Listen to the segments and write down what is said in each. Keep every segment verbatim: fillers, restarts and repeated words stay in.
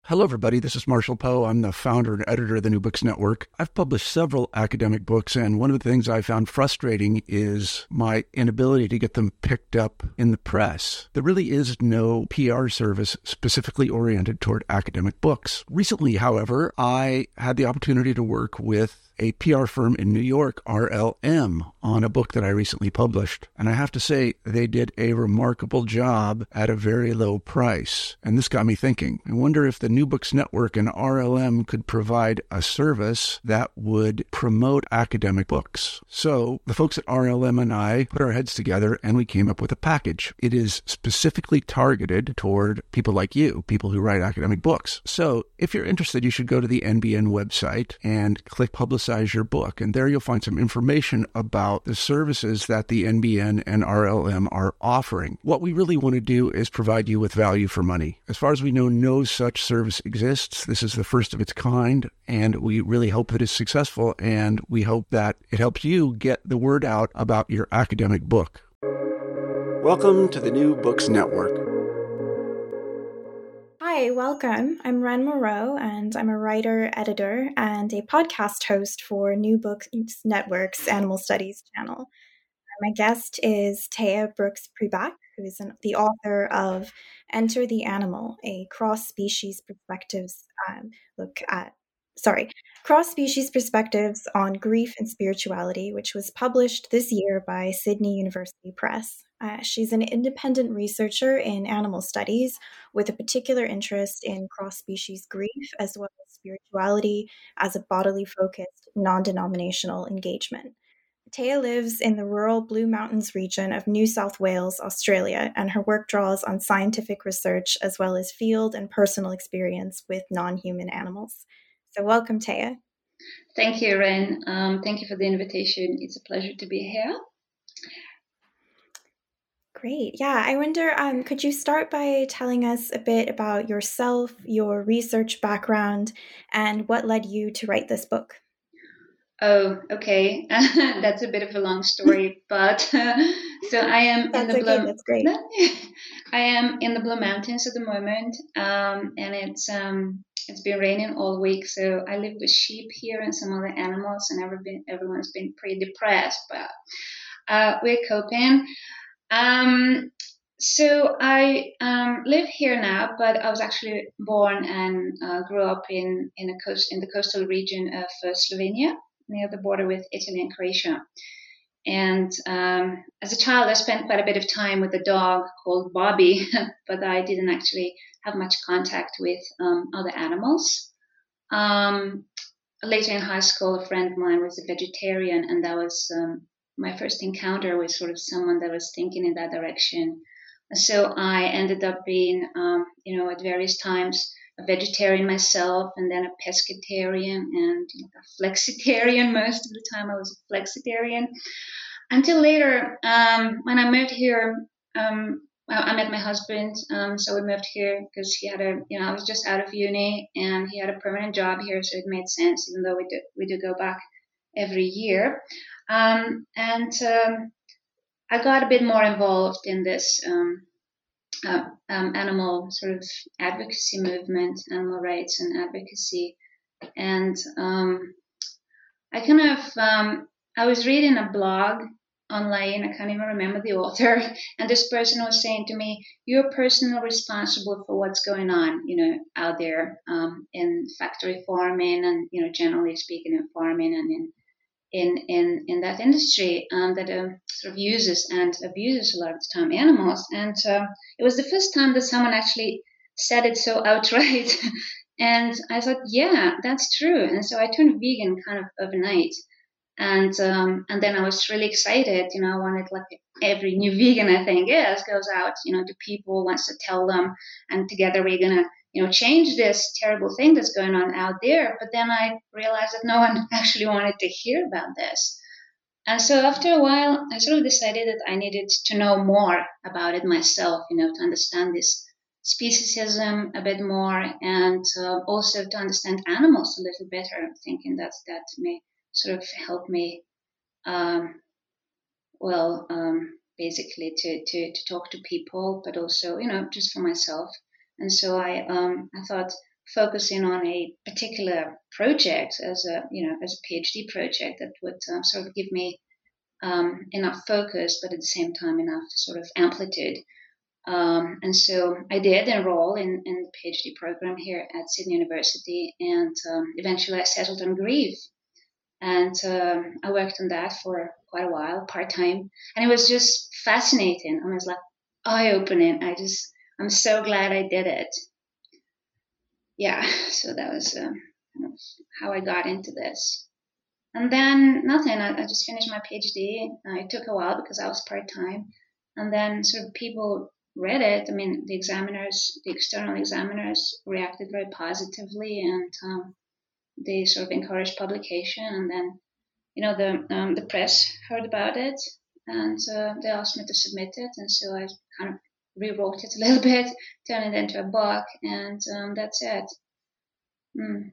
Hello, everybody. This is Marshall Poe. I'm the founder and editor of the New Books Network. I've published several academic books, and one of the things I found frustrating is my inability to get them picked up in the press. There really is no P R service specifically oriented toward academic books. Recently, however, I had the opportunity to work with a P R firm in New York, R L M, on a book that I recently published. And I have to say, they did a remarkable job at a very low price. And this got me thinking. I wonder if the New Books Network and R L M could provide a service that would promote academic books. So the folks at R L M and I put our heads together and we came up with a package. It is specifically targeted toward people like you, people who write academic books. So if you're interested, you should go to the N B N website and click Publicize your book. And there you'll find some information about the services that the N B N and R L M are offering. What we really want to do is provide you with value for money. As far as we know, no such service exists. This is the first of its kind, and we really hope that it's successful, and we hope that it helps you get the word out about your academic book. Welcome to the New Books Network. Hi, welcome. I'm Ren Moreau, and I'm a writer, editor, and a podcast host for New Books Network's Animal Studies channel. My guest is Thea Brooks-Priback, who is an, the author of Enter the Animal, a cross-species perspectives um, look at, sorry, cross-species perspectives on grief and spirituality, which was published this year by Sydney University Press. Uh, she's an independent researcher in animal studies with a particular interest in cross-species grief as well as spirituality as a bodily focused, non-denominational engagement. Thea lives in the rural Blue Mountains region of New South Wales, Australia, and her work draws on scientific research as well as field and personal experience with non-human animals. So welcome, Thea. Thank you, Ren. Um, thank you for the invitation. It's a pleasure to be here. Great. Yeah, I wonder, um, could you start by telling us a bit about yourself, your research background, and what led you to write this book? Oh, okay. That's a bit of a long story, but uh, so I am That's in the okay. Blue. That's great. I am in the Blue Mountains at the moment, um, and it's um, it's been raining all week. So I live with sheep here and some other animals, and everyone everyone's been pretty depressed, but uh, we're coping. Um, so I um, live here now, but I was actually born and uh, grew up in in a coast in the coastal region of uh, Slovenia, near the border with Italy and Croatia. And um, as a child, I spent quite a bit of time with a dog called Bobby, but I didn't actually have much contact with um, other animals. Um, later in high school, a friend of mine was a vegetarian, and that was um, my first encounter with sort of someone that was thinking in that direction. So I ended up being, um, you know, at various times a vegetarian myself, and then a pescatarian, and you know, a flexitarian. Most of the time I was a flexitarian. Until later, um, when I moved here, um, I met my husband. Um, so we moved here because he had a, you know, I was just out of uni, and he had a permanent job here, so it made sense, even though we do we do go back every year. Um, and um, I got a bit more involved in this um, uh, um, animal sort of advocacy movement, animal rights and advocacy. And um, I kind of, um, I was reading a blog online, I can't even remember the author, and this person was saying to me, you're personally responsible for what's going on, you know, out there um, in factory farming and, you know, generally speaking in farming and in in in, in that industry um, that uh, sort of uses and abuses a lot of the time animals. And uh, it was the first time that someone actually said it so outright. And I thought, yeah, that's true. And so I turned vegan kind of overnight. And um, and then I was really excited. You know, I wanted, like every new vegan, I think, yes, goes out, you know, to people, wants to tell them, and together we're gonna, you know, change this terrible thing that's going on out there. But then I realized that no one actually wanted to hear about this. And so after a while, I sort of decided that I needed to know more about it myself, you know, to understand this speciesism a bit more, and uh, also to understand animals a little better, thinking that that may sort of help me, um, well, um, basically to, to, to talk to people, but also, you know, just for myself. And so I um, I thought, focusing on a particular project as a, you know, as a PhD project that would uh, sort of give me um, enough focus, but at the same time enough sort of amplitude. Um, and so I did enroll in, in the PhD program here at Sydney University, and um, eventually I settled on grief. And um, I worked on that for quite a while, part-time. And it was just fascinating. I was like eye-opening. I just, I'm so glad I did it. Yeah, so that was uh, kind of how I got into this. And then nothing, I, I just finished my PhD. Uh, it took a while because I was part-time. And then sort of people read it. I mean, the examiners, the external examiners reacted very positively, and um, they sort of encouraged publication. And then, you know, the um, the press heard about it, and uh, they asked me to submit it. And so I kind of rewrote it a little bit, turned it into a book, and um, that's it. Mm.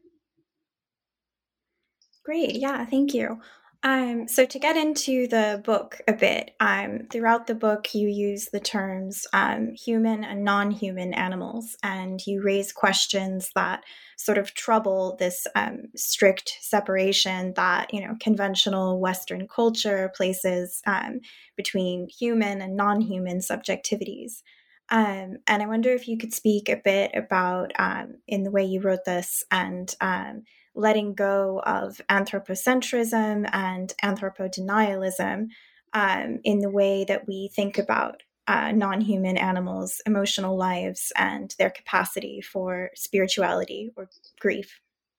Great. Yeah, thank you. Um, so to get into the book a bit, um, throughout the book, you use the terms um, human and non-human animals, and you raise questions that sort of trouble this um, strict separation that, you know, conventional Western culture places um, between human and non-human subjectivities. Um, and I wonder if you could speak a bit about, um, in the way you wrote this, and um, letting go of anthropocentrism and anthropodenialism um, in the way that we think about uh, non-human animals' emotional lives and their capacity for spirituality or grief.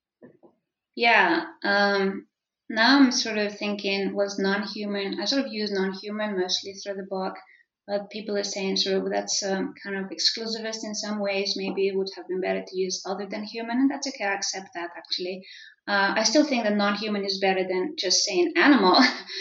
Yeah. Um, now I'm sort of thinking, was non-human, I sort of use non-human mostly through the book, but people are saying sort of that's um, kind of exclusivist in some ways. Maybe it would have been better to use other than human, and that's okay. I accept that, actually. Uh, I still think that non-human is better than just saying animal.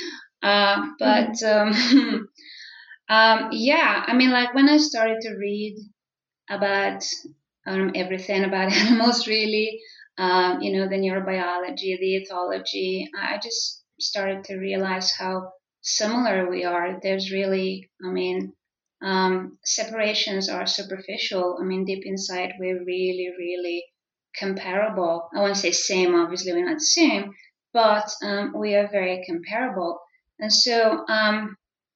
uh, but mm-hmm. um, um, yeah, I mean, like when I started to read about um, everything about animals, really, um, you know, the neurobiology, the ethology, I just started to realize how similar we are. There's really, I mean, um, separations are superficial. I mean, deep inside, we're really, really comparable. I won't say same, obviously, we're not the same, but um, we are very comparable. And so, um,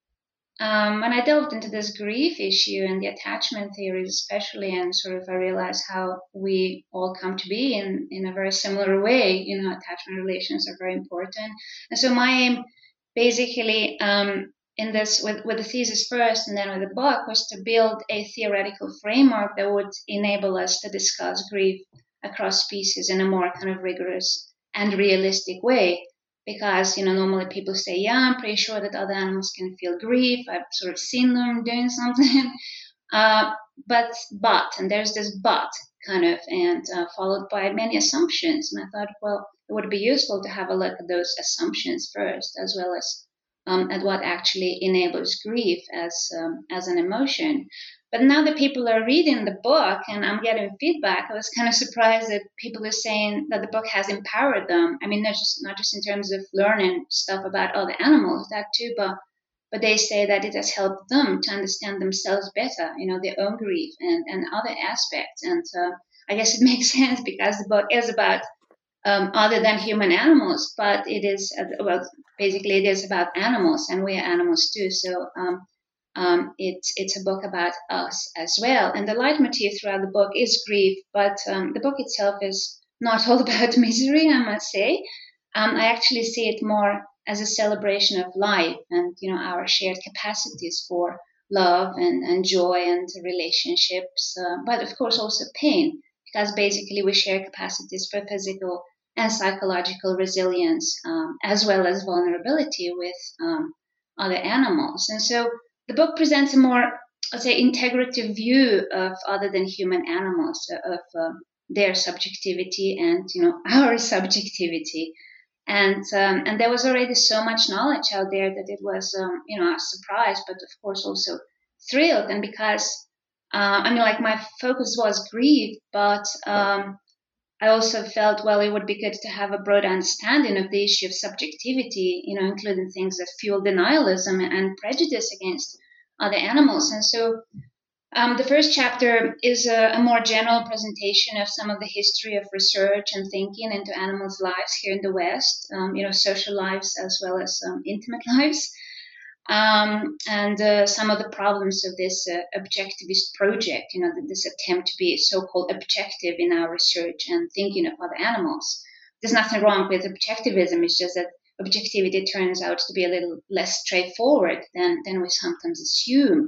um, when I delved into this grief issue and the attachment theories, especially, and sort of I realized how we all come to be in, in a very similar way. You know, attachment relations are very important. And so my aim, basically, um, in this with, with the thesis first and then with the book, was to build a theoretical framework that would enable us to discuss grief across species in a more kind of rigorous and realistic way. Because, you know, normally people say, yeah, I'm pretty sure that other animals can feel grief. I've sort of seen them doing something. Uh, but, but, and there's this but kind of, and uh, followed by many assumptions. And I thought, well, it would be useful to have a look at those assumptions first, as well as um, at what actually enables grief as um, as an emotion. But now that people are reading the book and I'm getting feedback, I was kind of surprised that people are saying that the book has empowered them. I mean, not just not just in terms of learning stuff about other animals, that too, but but they say that it has helped them to understand themselves better, you know, their own grief and, and other aspects. And uh, I guess it makes sense because the book is about um, other than human animals, but it is, uh, well, basically it is about animals, and we are animals too. So um, um, it's it's a book about us as well. And the leitmotif throughout the book is grief, but um, the book itself is not all about misery, I must say. Um, I actually see it more as a celebration of life and, you know, our shared capacities for love and, and joy and relationships, uh, but of course also pain, because basically we share capacities for physical and psychological resilience, um, as well as vulnerability with um, other animals. And so the book presents a more, let's say, integrative view of other than human animals, of uh, their subjectivity and, you know, our subjectivity. And um, and there was already so much knowledge out there that it was, um, you know, a surprise, but of course also thrilled. And because, uh, I mean, like my focus was grief, but um, I also felt, well, it would be good to have a broad understanding of the issue of subjectivity, you know, including things that fuel denialism and prejudice against other animals. And so Um, the first chapter is a, a more general presentation of some of the history of research and thinking into animals' lives here in the West, um, you know, social lives as well as um, intimate lives, um, and uh, some of the problems of this uh, objectivist project, you know, this attempt to be so-called objective in our research and thinking of other animals. There's nothing wrong with objectivism, it's just that objectivity turns out to be a little less straightforward than, than we sometimes assume.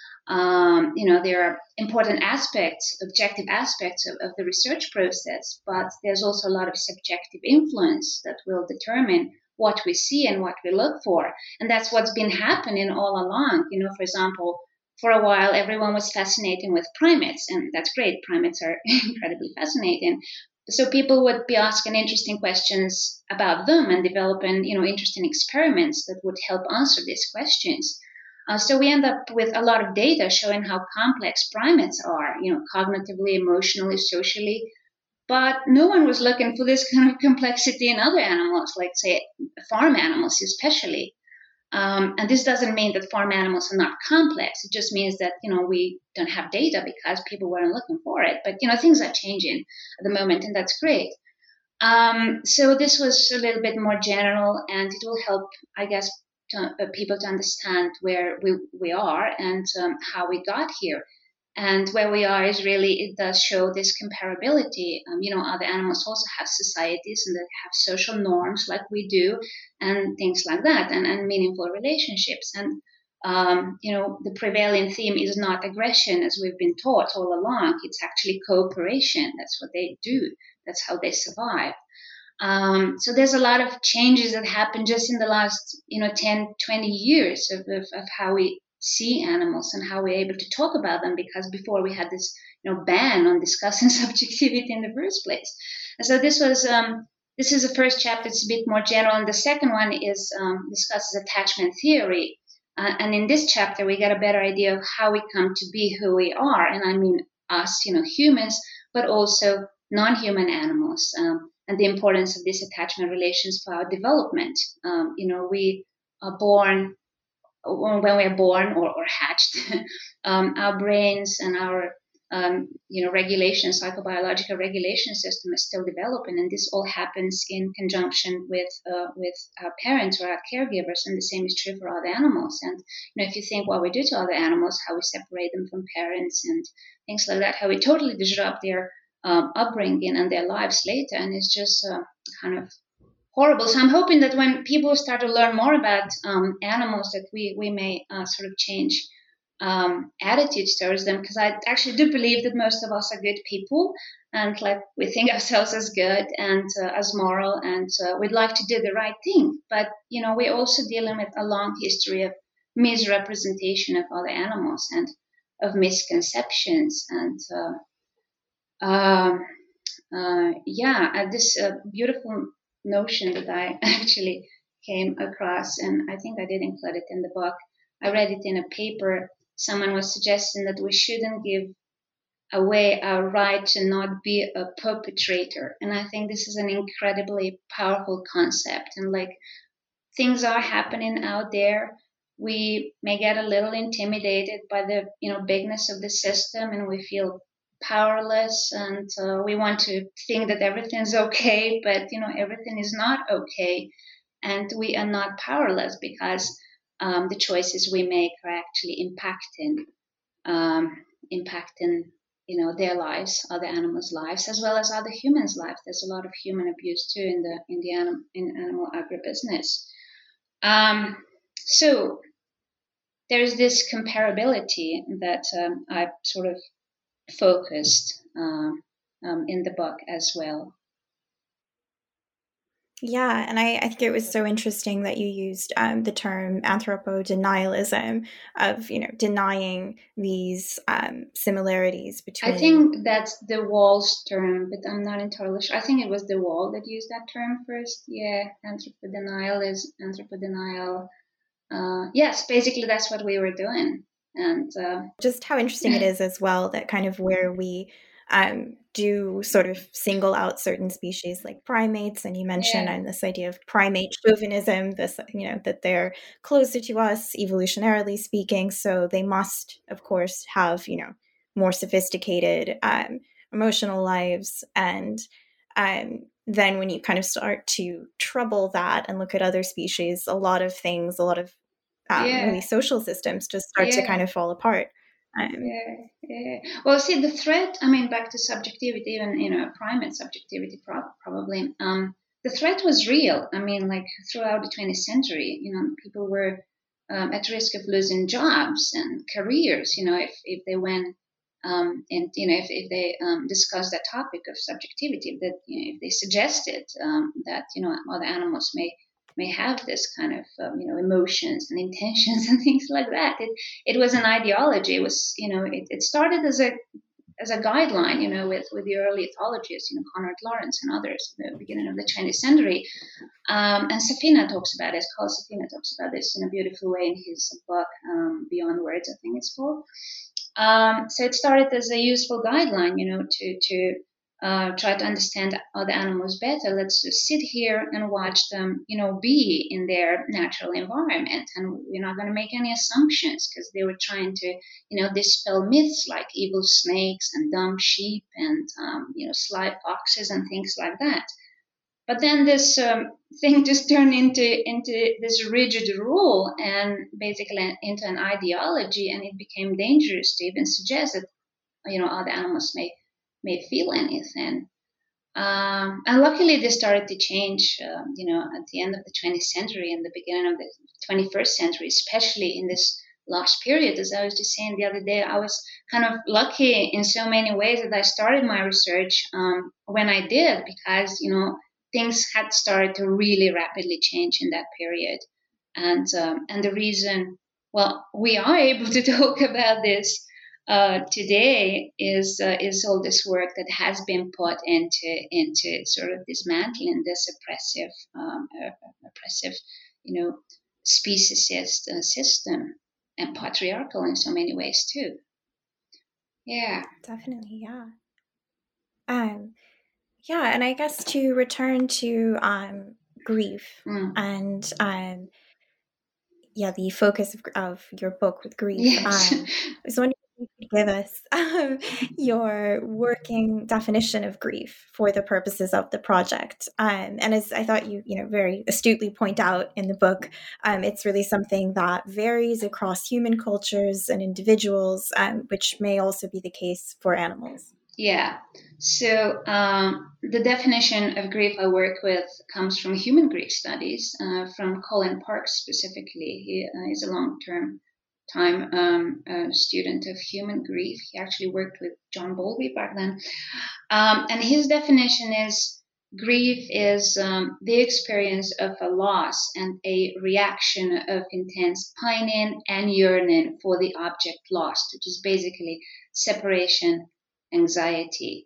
Um, you know, there are important aspects, objective aspects of, of the research process, but there's also a lot of subjective influence that will determine what we see and what we look for. And that's what's been happening all along. You know, for example, for a while, everyone was fascinated with primates, and that's great. Primates are incredibly fascinating. So people would be asking interesting questions about them and developing, you know, interesting experiments that would help answer these questions. Uh, so we end up with a lot of data showing how complex primates are, you know, cognitively, emotionally, socially. But no one was looking for this kind of complexity in other animals, like, say, farm animals especially. Um, and this doesn't mean that farm animals are not complex. It just means that, you know, we don't have data because people weren't looking for it. But, you know, things are changing at the moment, and that's great. Um, so this was a little bit more general, and it will help, I guess, to, uh, people to understand where we, we are and um, how we got here. And where we are is really, it does show this comparability. Um, you know, other animals also have societies and they have social norms like we do and things like that, and, and meaningful relationships. And, um, you know, the prevailing theme is not aggression as we've been taught all along. It's actually cooperation. That's what they do. That's how they survive. Um, so there's a lot of changes that happened just in the last, you know, ten, twenty years of, of, of how we see animals and how we're able to talk about them, because before we had this, you know, ban on discussing subjectivity in the first place. And so this was, um, this is the first chapter. It's a bit more general. And the second one is um, discusses attachment theory. Uh, and in this chapter, we get a better idea of how we come to be who we are. And I mean us, you know, humans, but also non-human animals. Um, and the importance of these attachment relations for our development. Um, you know, we are born, when we are born or, or hatched, um, our brains and our, um, you know, regulation, psychobiological regulation system is still developing, and this all happens in conjunction with uh, with our parents or our caregivers, and the same is true for other animals. And you know, if you think what we do to other animals, how we separate them from parents and things like that, how we totally disrupt their Um, upbringing and their lives later, and it's just uh, kind of horrible. So I'm hoping that when people start to learn more about um, animals, that we we may uh, sort of change um, attitudes towards them, because I actually do believe that most of us are good people, and like we think ourselves as good and uh, as moral, and uh, we'd like to do the right thing. But you know, we're also dealing with a long history of misrepresentation of other animals and of misconceptions and. Uh, Um, uh, yeah, uh, this uh, beautiful notion that I actually came across, and I think I did include it in the book. I read it in a paper. Someone was suggesting that we shouldn't give away our right to not be a perpetrator. And I think this is an incredibly powerful concept. And like, things are happening out there. We may get a little intimidated by the, you know, bigness of the system, and we feel powerless, and uh, we want to think that everything's okay, but you know, everything is not okay, and we are not powerless, because um, the choices we make are actually impacting um, impacting you know, their lives, other animals' lives, as well as other humans' lives. There's a lot of human abuse too in the in the anim- in animal agribusiness. Um, so there's this comparability that um, I sort of focused um, um, in the book as well. Yeah, and I, I think it was so interesting that you used um, the term anthropodenialism, of, you know, denying these um, similarities between. I think that's the Wall's term, but I'm not entirely sure. I think it was the Wall that used that term first. Yeah, anthropodenial is anthropodenial. Uh, yes, basically that's what we were doing. And uh, just how interesting it is as well that kind of where we um, do sort of single out certain species like primates. And you mentioned Yeah. and this idea of primate chauvinism, this, you know, that they're closer to us evolutionarily speaking. So they must, of course, have, you know, more sophisticated um, emotional lives. And um, then when you kind of start to trouble that and look at other species, a lot of things, a lot of um, Yeah. really social systems just start Yeah. to kind of fall apart. Um, Yeah, yeah. Well, see, the threat, I mean, back to subjectivity, even, you know, primate subjectivity, pro- probably, um, the threat was real. I mean, like throughout the twentieth century, you know, people were um, at risk of losing jobs and careers, you know, if, if they went, um, and, you know, if, if they um, discussed that topic of subjectivity, that, you know, if they suggested um, that, you know, other animals may may have this kind of, um, you know, emotions and intentions and things like that. It, it was an ideology. It was, you know, it, it started as a as a guideline, you know, with, with the early ethologists, you know, Konrad Lorenz and others at the beginning of the twentieth century. Um, and Safina talks about it. Carl Safina talks about this in a beautiful way in his book, um, Beyond Words, I think it's called. Um, so it started as a useful guideline, you know, to to uh, try to understand other animals better. Let's just sit here and watch them, you know, be in their natural environment, and we're not going to make any assumptions because they were trying to, you know, dispel myths like evil snakes and dumb sheep and um, you know, sly foxes and things like that. But then this um, thing just turned into into this rigid rule and basically into an ideology, and it became dangerous to even suggest that, you know, other animals may may feel anything. Um, and luckily, this started to change, um, you know, at the end of the twentieth century and the beginning of the twenty-first century, especially in this last period. As I was just saying the other day, I was kind of lucky in so many ways that I started my research um, when I did, because, you know, things had started to really rapidly change in that period. And um, and the reason, well, we are able to talk about this uh, today is uh, is all this work that has been put into into sort of dismantling this oppressive um, uh, oppressive, you know, speciesist uh, system, and patriarchal in so many ways too. Yeah, definitely, yeah. Um, yeah, and I guess to return to um, grief mm. and um, yeah, the focus of, of your book with grief. Yes. Um, I was wondering if you could give us um, your working definition of grief for the purposes of the project. Um, and as I thought you, you know, very astutely point out in the book, um, it's really something that varies across human cultures and individuals, um, which may also be the case for animals. Yeah. So um, the definition of grief I work with comes from human grief studies, uh, from Colin Parks specifically. He uh, is a long-term time um, uh, student of human grief. He actually worked with John Bowlby back then. Um, and his definition is grief is um, the experience of a loss and a reaction of intense pining and yearning for the object lost, which is basically separation anxiety.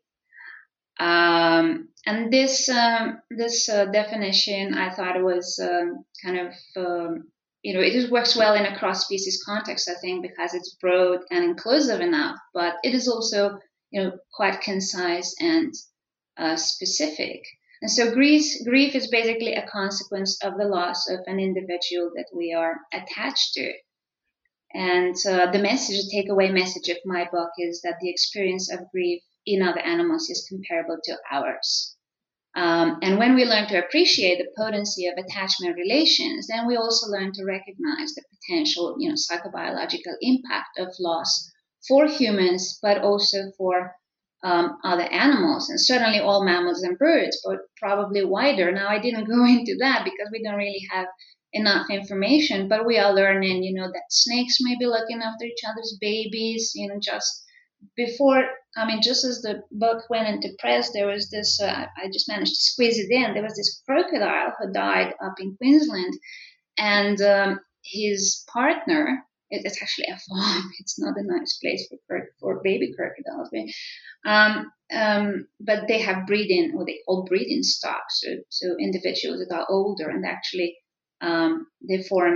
Um, and this um, this uh, definition, I thought it was um, kind of um, you know, it just works well in a cross species context, I think, because it's broad and inclusive enough, but it is also, you know, quite concise and uh, specific. And so grief grief is basically a consequence of the loss of an individual that we are attached to. And uh, the message, the takeaway message of my book is that the experience of grief in other animals is comparable to ours. Um, and when we learn to appreciate the potency of attachment relations, then we also learn to recognize the potential, you know, psychobiological impact of loss for humans, but also for um, other animals, and certainly all mammals and birds, but probably wider. Now, I didn't go into that because we don't really have enough information, but we are learning, you know, that snakes may be looking after each other's babies, you know, just before, I mean, just as the book went into press, there was this, uh, I just managed to squeeze it in, there was this crocodile who died up in Queensland, and um, his partner, it, it's actually a farm, it's not a nice place for, for baby crocodiles, but, um, um, but they have breeding, what they call breeding stock, so, so individuals that are older and actually um, they form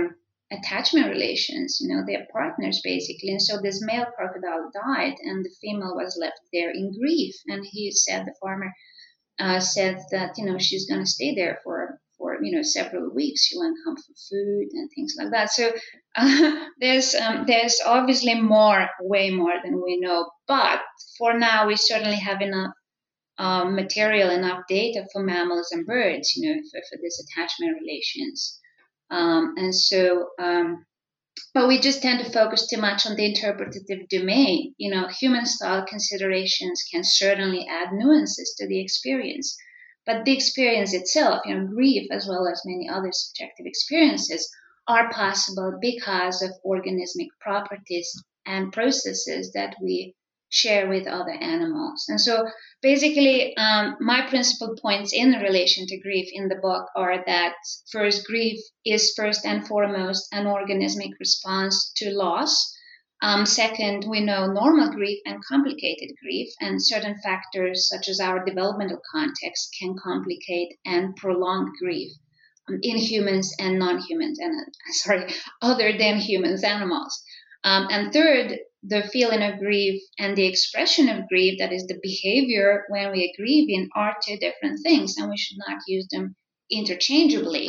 attachment relations, you know, they're partners basically. And so this male crocodile died and the female was left there in grief. And he said, the farmer uh, said that, you know, she's going to stay there for, for, you know, several weeks. She won't come for food and things like that. So uh, there's, um, there's obviously more, way more than we know. But for now, we certainly have enough um, material, enough data for mammals and birds, you know, for, for this attachment relations. Um, and so, um, but we just tend to focus too much on the interpretative domain. You know, human style considerations can certainly add nuances to the experience, but the experience itself, you know, grief as well as many other subjective experiences are possible because of organismic properties and processes that we share with other animals. And so basically, um, my principal points in relation to grief in the book are that first, grief is first and foremost an organismic response to loss. Um, second, we know normal grief and complicated grief, and certain factors such as our developmental context can complicate and prolong grief um, in humans and non-humans, and uh, sorry, other than humans, animals. Um, and third, the feeling of grief and the expression of grief, that is the behavior when we are grieving, are two different things, and we should not use them interchangeably.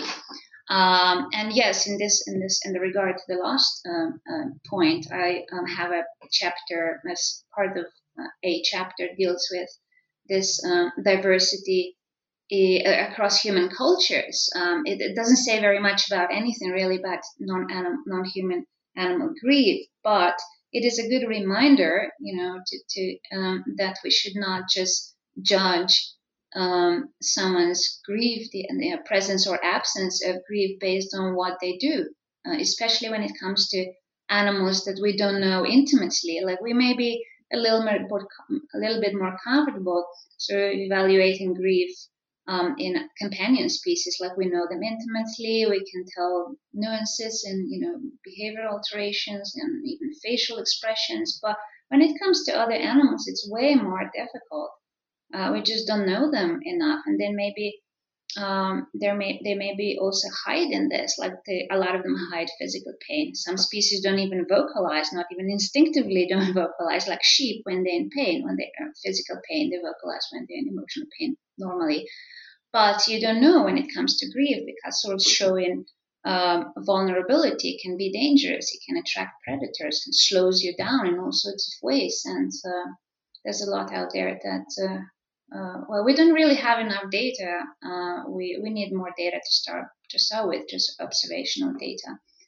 Um, and yes, in this, in this, in the regard to the last um, uh, point, I um, have a chapter as part of uh, a chapter deals with this um, diversity uh, across human cultures. Um, it, it doesn't say very much about anything really about non-anim- non-human animal grief, but it is a good reminder, you know, to, to um, that we should not just judge um, someone's grief, the, the presence or absence of grief based on what they do, uh, especially when it comes to animals that we don't know intimately. Like we may be a little more, a little bit more comfortable sort of evaluating grief Um, in companion species, like we know them intimately, we can tell nuances in, you know, behavioral alterations and even facial expressions. But when it comes to other animals, it's way more difficult. Uh, we just don't know them enough, and then maybe um, there may they may be also hide in this, like they, a lot of them hide physical pain. Some species don't even vocalize, not even instinctively don't vocalize, like sheep when they're in pain, when they're in physical pain, they vocalize when they're in emotional pain normally. But you don't know when it comes to grief, because sort of showing um, vulnerability can be dangerous. It can attract predators and slows you down in all sorts of ways. And uh, there's a lot out there that, uh, uh, well, we don't really have enough data. Uh, we, we need more data to start to start with, just observational data.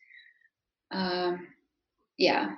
Um, yeah.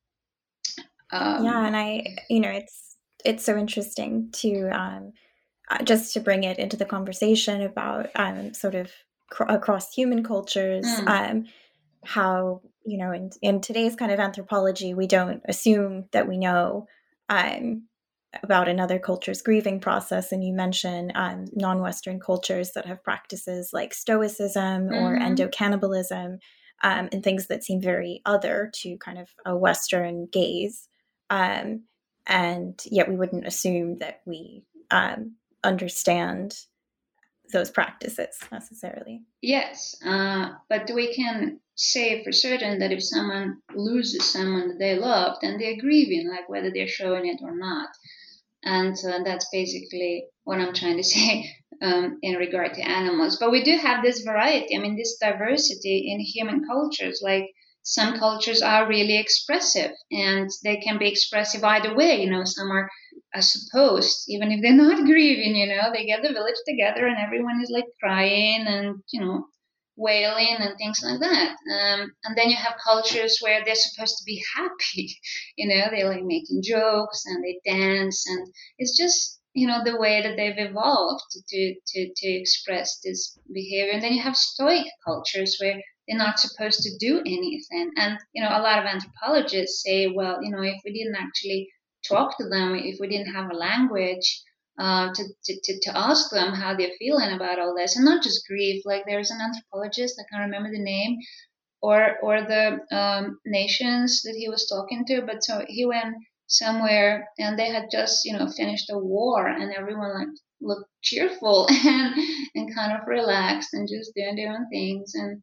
Um, yeah, and I, you know, it's it's so interesting to um, uh, just to bring it into the conversation about um, sort of cr- across human cultures, mm. um, how, you know, in, in today's kind of anthropology, we don't assume that we know um, about another culture's grieving process. And you mentioned um, non-Western cultures that have practices like Stoicism mm-hmm. or endocannibalism um, and things that seem very other to kind of a Western gaze. Um, and yet we wouldn't assume that we um, understand those practices necessarily. Yes, uh, but we can say for certain that if someone loses someone that they love, then they're grieving, like whether they're showing it or not. And uh, that's basically what I'm trying to say um, in regard to animals. But we do have this variety, I mean, this diversity in human cultures. Like some cultures are really expressive, and they can be expressive either way. You know, some are uh, supposed, even if they're not grieving, you know, they get the village together and everyone is like crying and, you know, wailing and things like that. Um, and then you have cultures where they're supposed to be happy, you know, they're like making jokes and they dance, and it's just, you know, the way that they've evolved to, to, to express this behavior. And then you have stoic cultures where they're not supposed to do anything. And, you know, a lot of anthropologists say, well, you know, if we didn't actually talk to them, if we didn't have a language, Uh, to, to, to ask them how they're feeling about all this, and not just grief. Like there's an anthropologist, I can't remember the name, or or the um, nations that he was talking to, but so he went somewhere and they had just, you know, finished a war, and everyone like looked cheerful and and kind of relaxed and just doing their own things. And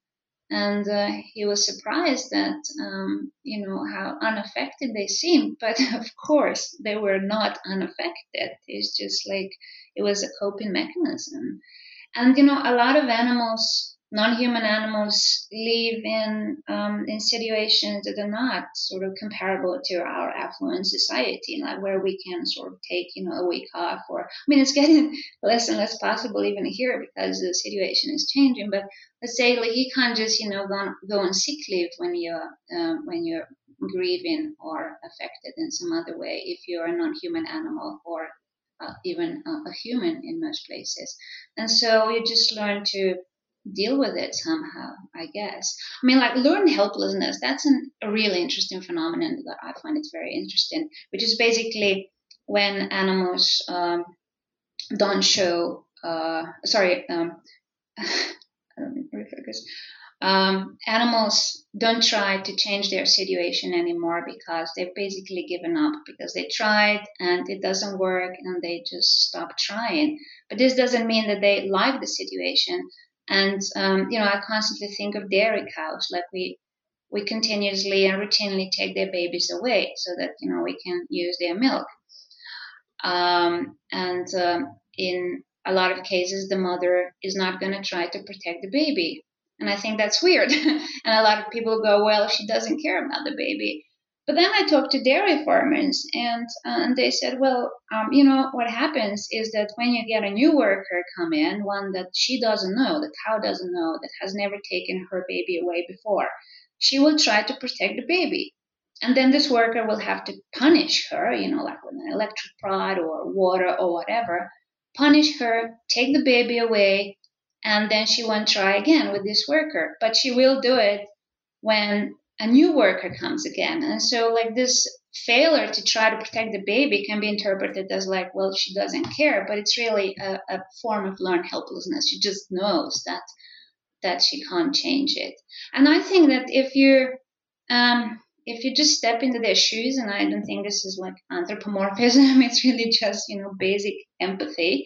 And uh, he was surprised that, um, you know, how unaffected they seemed. But of course, they were not unaffected. It's just like it was a coping mechanism. And, you know, a lot of animals, non-human animals, live in um, in situations that are not sort of comparable to our affluent society, like where we can sort of take, you know, a week off. Or, I mean, it's getting less and less possible even here because the situation is changing. But let's say, like, you can't just, you know, go on, go on sick leave when you're um, when you're grieving or affected in some other way if you're a non-human animal or uh, even a, a human in most places. And so you just learn to deal with it somehow, I guess. I mean, like learned helplessness, that's an, a really interesting phenomenon that I find it very interesting, which is basically when animals um, don't show, uh, sorry, um, I don't need to refocus. Um, animals don't try to change their situation anymore because they've basically given up, because they tried and it doesn't work and they just stop trying. But this doesn't mean that they like the situation. And, um, you know, I constantly think of dairy cows, like we, we continuously and routinely take their babies away so that, you know, we can use their milk. Um, and um, in a lot of cases, the mother is not going to try to protect the baby. And I think that's weird. And a lot of people go, well, she doesn't care about the baby. But then I talked to dairy farmers, and uh, and they said, well, um, you know, what happens is that when you get a new worker come in, one that she doesn't know, the cow doesn't know, that has never taken her baby away before, she will try to protect the baby. And then this worker will have to punish her, you know, like with an electric rod or water or whatever, punish her, take the baby away, and then she won't try again with this worker. But she will do it when a new worker comes again. And so like this failure to try to protect the baby can be interpreted as like, well, she doesn't care, but it's really a, a form of learned helplessness. She just knows that that she can't change it. And I think that if you're um, if you just step into their shoes, and I don't think this is like anthropomorphism, it's really just, you know, basic empathy,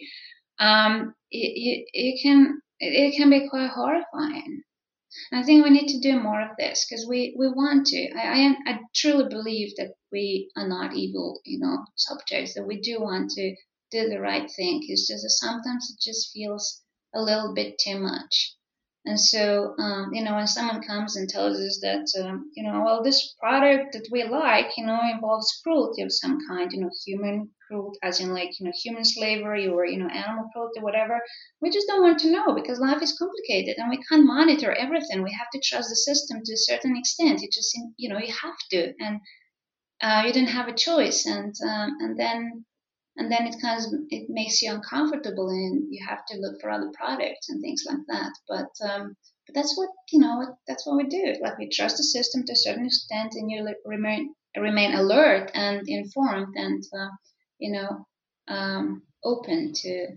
um, it, it, it can it can be quite horrifying. I think we need to do more of this because we, we want to. I, I I truly believe that we are not evil, you know, subjects, that we do want to do the right thing. It's just that sometimes it just feels a little bit too much. And so, um, you know, when someone comes and tells us that, um, you know, well, this product that we like, you know, involves cruelty of some kind, you know, human cruelty, as in like, you know, human slavery or, you know, animal cruelty, whatever, we just don't want to know because life is complicated and we can't monitor everything. We have to trust the system to a certain extent. You just, you know, you have to, and uh, you didn't have a choice. And um, and then and then it kind of it makes you uncomfortable and you have to look for other products and things like that. But um, but that's what, you know, that's what we do. Like we trust the system to a certain extent, and you remain remain alert and informed and uh, you know um, open to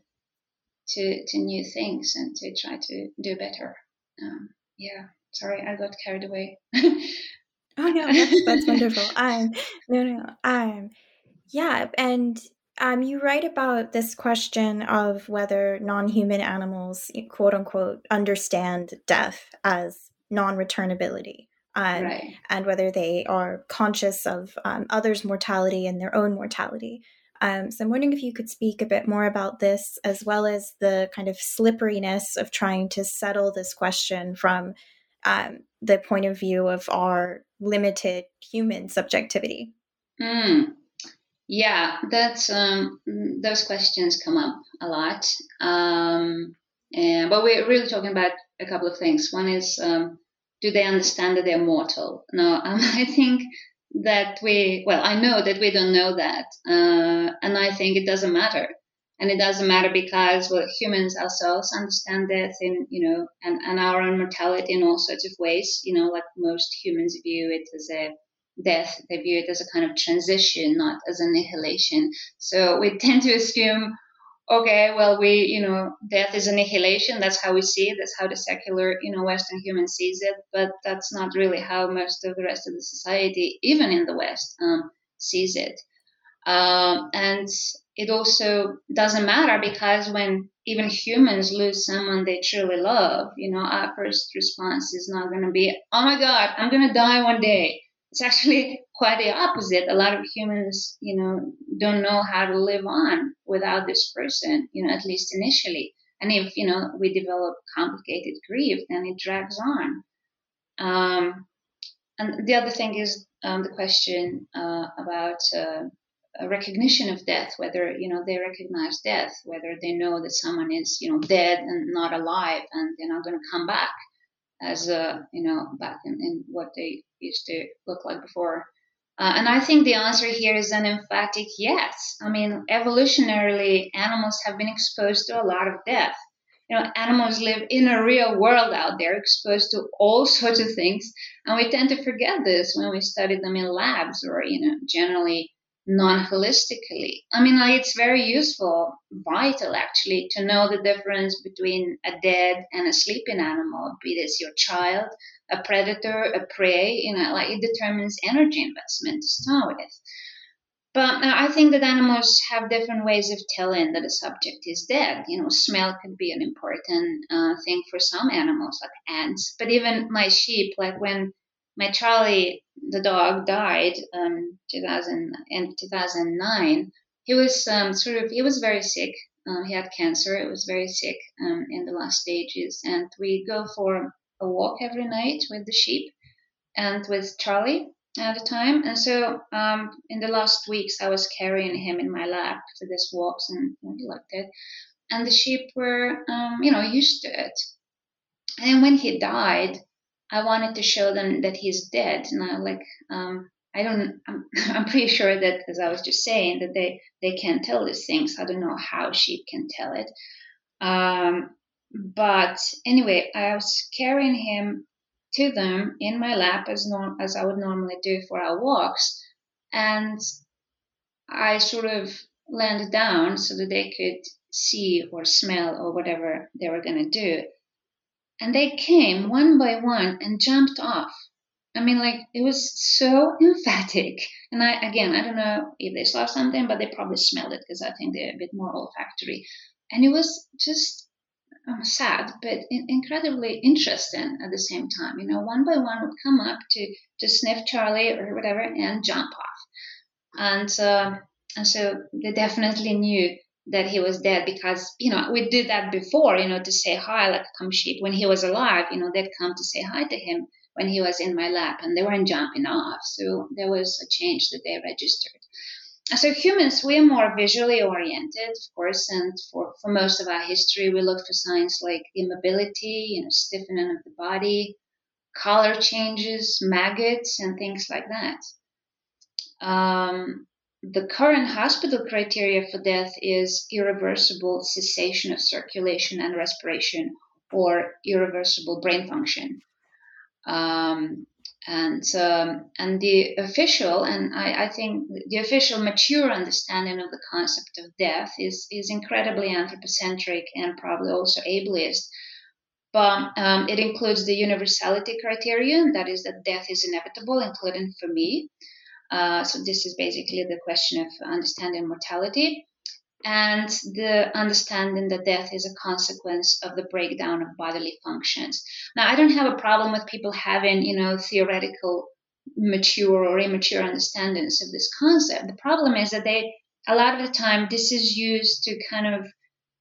to to new things and to try to do better. Um, yeah, sorry, I got carried away. Oh no, that's that's wonderful. Um, no, no, um, yeah, and um, you write about this question of whether non-human animals, quote unquote, understand death as non-returnability, um, Right. and whether they are conscious of um, others' mortality and their own mortality. Um, so I'm wondering if you could speak a bit more about this, as well as the kind of slipperiness of trying to settle this question from um, the point of view of our limited human subjectivity. Mm. Yeah, that's um, those questions come up a lot. Um, and, but we're really talking about a couple of things. One is, um, do they understand that they're mortal? No, um, I think that we, well, I know that we don't know that. Uh, and I think it doesn't matter. And it doesn't matter because, well, humans ourselves understand death in, you know, and, and our own mortality in all sorts of ways. You know, like most humans view it as a death, they view it as a kind of transition, not as annihilation. So we tend to assume, okay, well, we, you know, death is annihilation. That's how we see it. That's how the secular, you know, Western human sees it. But that's not really how most of the rest of the society, even in the West, um, sees it. Um, and it also doesn't matter, because when even humans lose someone they truly love, you know, our first response is not going to be, oh my God, I'm going to die one day. It's actually quite the opposite. A lot of humans, you know, don't know how to live on without this person, you know, at least initially. And if, you know, we develop complicated grief, then it drags on. Um, and the other thing is um, the question uh, about uh, a recognition of death, whether, you know, they recognize death, whether they know that someone is, you know, dead and not alive, and they're not going to come back as, uh, you know, back in, in what they used to look like before. Uh, and I think the answer here is an emphatic yes. I mean, evolutionarily, animals have been exposed to a lot of death. You know, animals live in a real world out there, exposed to all sorts of things, and we tend to forget this when we study them in labs, or, you know, generally non-holistically. I mean, like, it's very useful, vital actually, to know the difference between a dead and a sleeping animal, be this your child, a predator, a prey. You know, like, it determines energy investment to start with. But I think that animals have different ways of telling that a subject is dead. You know, smell could be an important uh, thing for some animals, like ants. But even my sheep, like when my Charlie, the dog, died um, two thousand, in two thousand nine, he was um, sort of, he was very sick. Um, he had cancer. It was very sick um, in the last stages. And we go for a walk every night with the sheep and with Charlie at the time. And so um, in the last weeks, I was carrying him in my lap for these walks, and you know, he liked it. And the sheep were, um, you know, used to it. And when he died, I wanted to show them that he's dead. And I like, um, I don't, I'm, I'm pretty sure that, as I was just saying, that they, they can't tell these things. I don't know how sheep can tell it. Um, but anyway, I was carrying him to them in my lap as norm as I would normally do for our walks, and I sort of landed down so that they could see or smell or whatever they were going to do, and they came one by one and jumped off. I mean, like, it was so emphatic. And I, again, I don't know if they saw something, but they probably smelled it, because I think they're a bit more olfactory. And it was just um, sad, but in- incredibly interesting at the same time. You know, one by one would come up to to sniff Charlie or whatever and jump off. And uh, and so they definitely knew that he was dead, because, you know, we did that before, you know, to say hi, like come sheep. When he was alive, you know, they'd come to say hi to him when he was in my lap, and they weren't jumping off. So there was a change that they registered. So humans, we are more visually oriented, of course, and for, for most of our history, we look for signs like immobility, you know, stiffening of the body, color changes, maggots, and things like that. Um, the current hospital criteria for death is irreversible cessation of circulation and respiration, or irreversible brain function. Um, and um, and the official, and I, I think the official mature understanding of the concept of death is is incredibly anthropocentric and probably also ableist. But um, it includes the universality criterion, that is, that death is inevitable, including for me. Uh, so this is basically the question of understanding mortality, and the understanding that death is a consequence of the breakdown of bodily functions. Now, I don't have a problem with people having, you know, theoretical, mature or immature understandings of this concept. The problem is that they, a lot of the time, this is used to kind of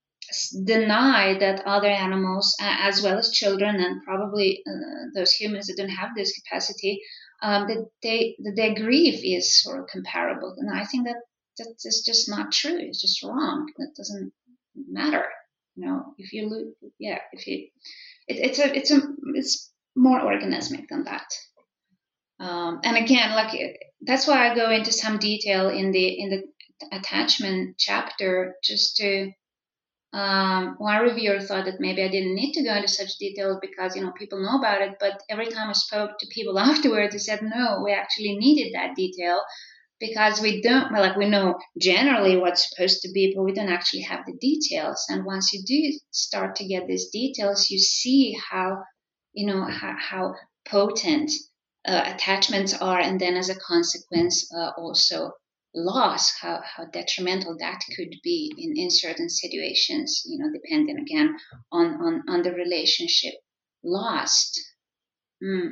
deny that other animals, as well as children, and probably uh, those humans that don't have this capacity, um, that they that their grief is sort of comparable. And I think that that is just not true. It's just wrong. That doesn't matter. You know, if you lose, yeah, if you, it, it's a it's a it's more organismic than that. Um, and again, like, that's why I go into some detail in the in the attachment chapter, just to. Um, one reviewer thought that maybe I didn't need to go into such details because, you know, people know about it. But every time I spoke to people afterwards, they said, no, we actually needed that detail, because we don't, well, like, we know generally what's supposed to be, but we don't actually have the details. And once you do start to get these details, you see how, you know, how, how potent uh, attachments are. And then as a consequence, uh, also loss, how, how detrimental that could be in, in certain situations, you know, depending again on, on, on the relationship lost. Mm.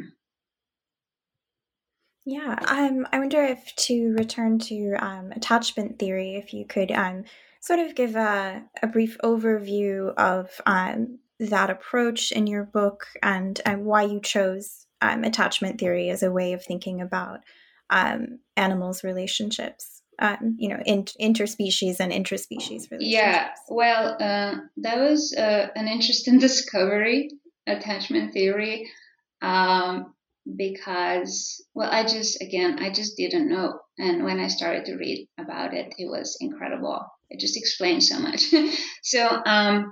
Yeah, um, I wonder if to return to um, attachment theory, if you could um, sort of give a, a brief overview of um, that approach in your book and um, why you chose um, attachment theory as a way of thinking about um, animals' relationships, um, you know, in, interspecies and intraspecies relationships. Yeah, well, uh, that was uh, an interesting discovery, attachment theory. Um, because, well, I just, again, I just didn't know. And when I started to read about it, it was incredible. It just explained so much. so, um,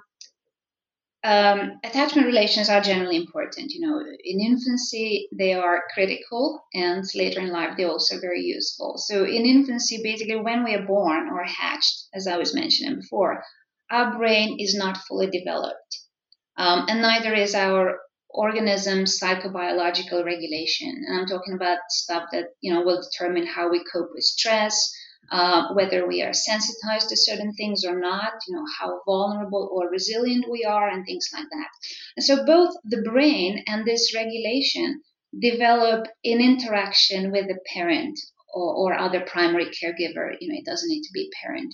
um, attachment relations are generally important. You know, in infancy, they are critical, and later in life, they're also very useful. So, in infancy, basically, when we are born or hatched, as I was mentioning before, our brain is not fully developed. Um, and neither is our organism's psychobiological regulation. And I'm talking about stuff that, you know, will determine how we cope with stress, uh, whether we are sensitized to certain things or not, you know, how vulnerable or resilient we are, and things like that. And so both the brain and this regulation develop in interaction with the parent or, or other primary caregiver. You know, it doesn't need to be parent.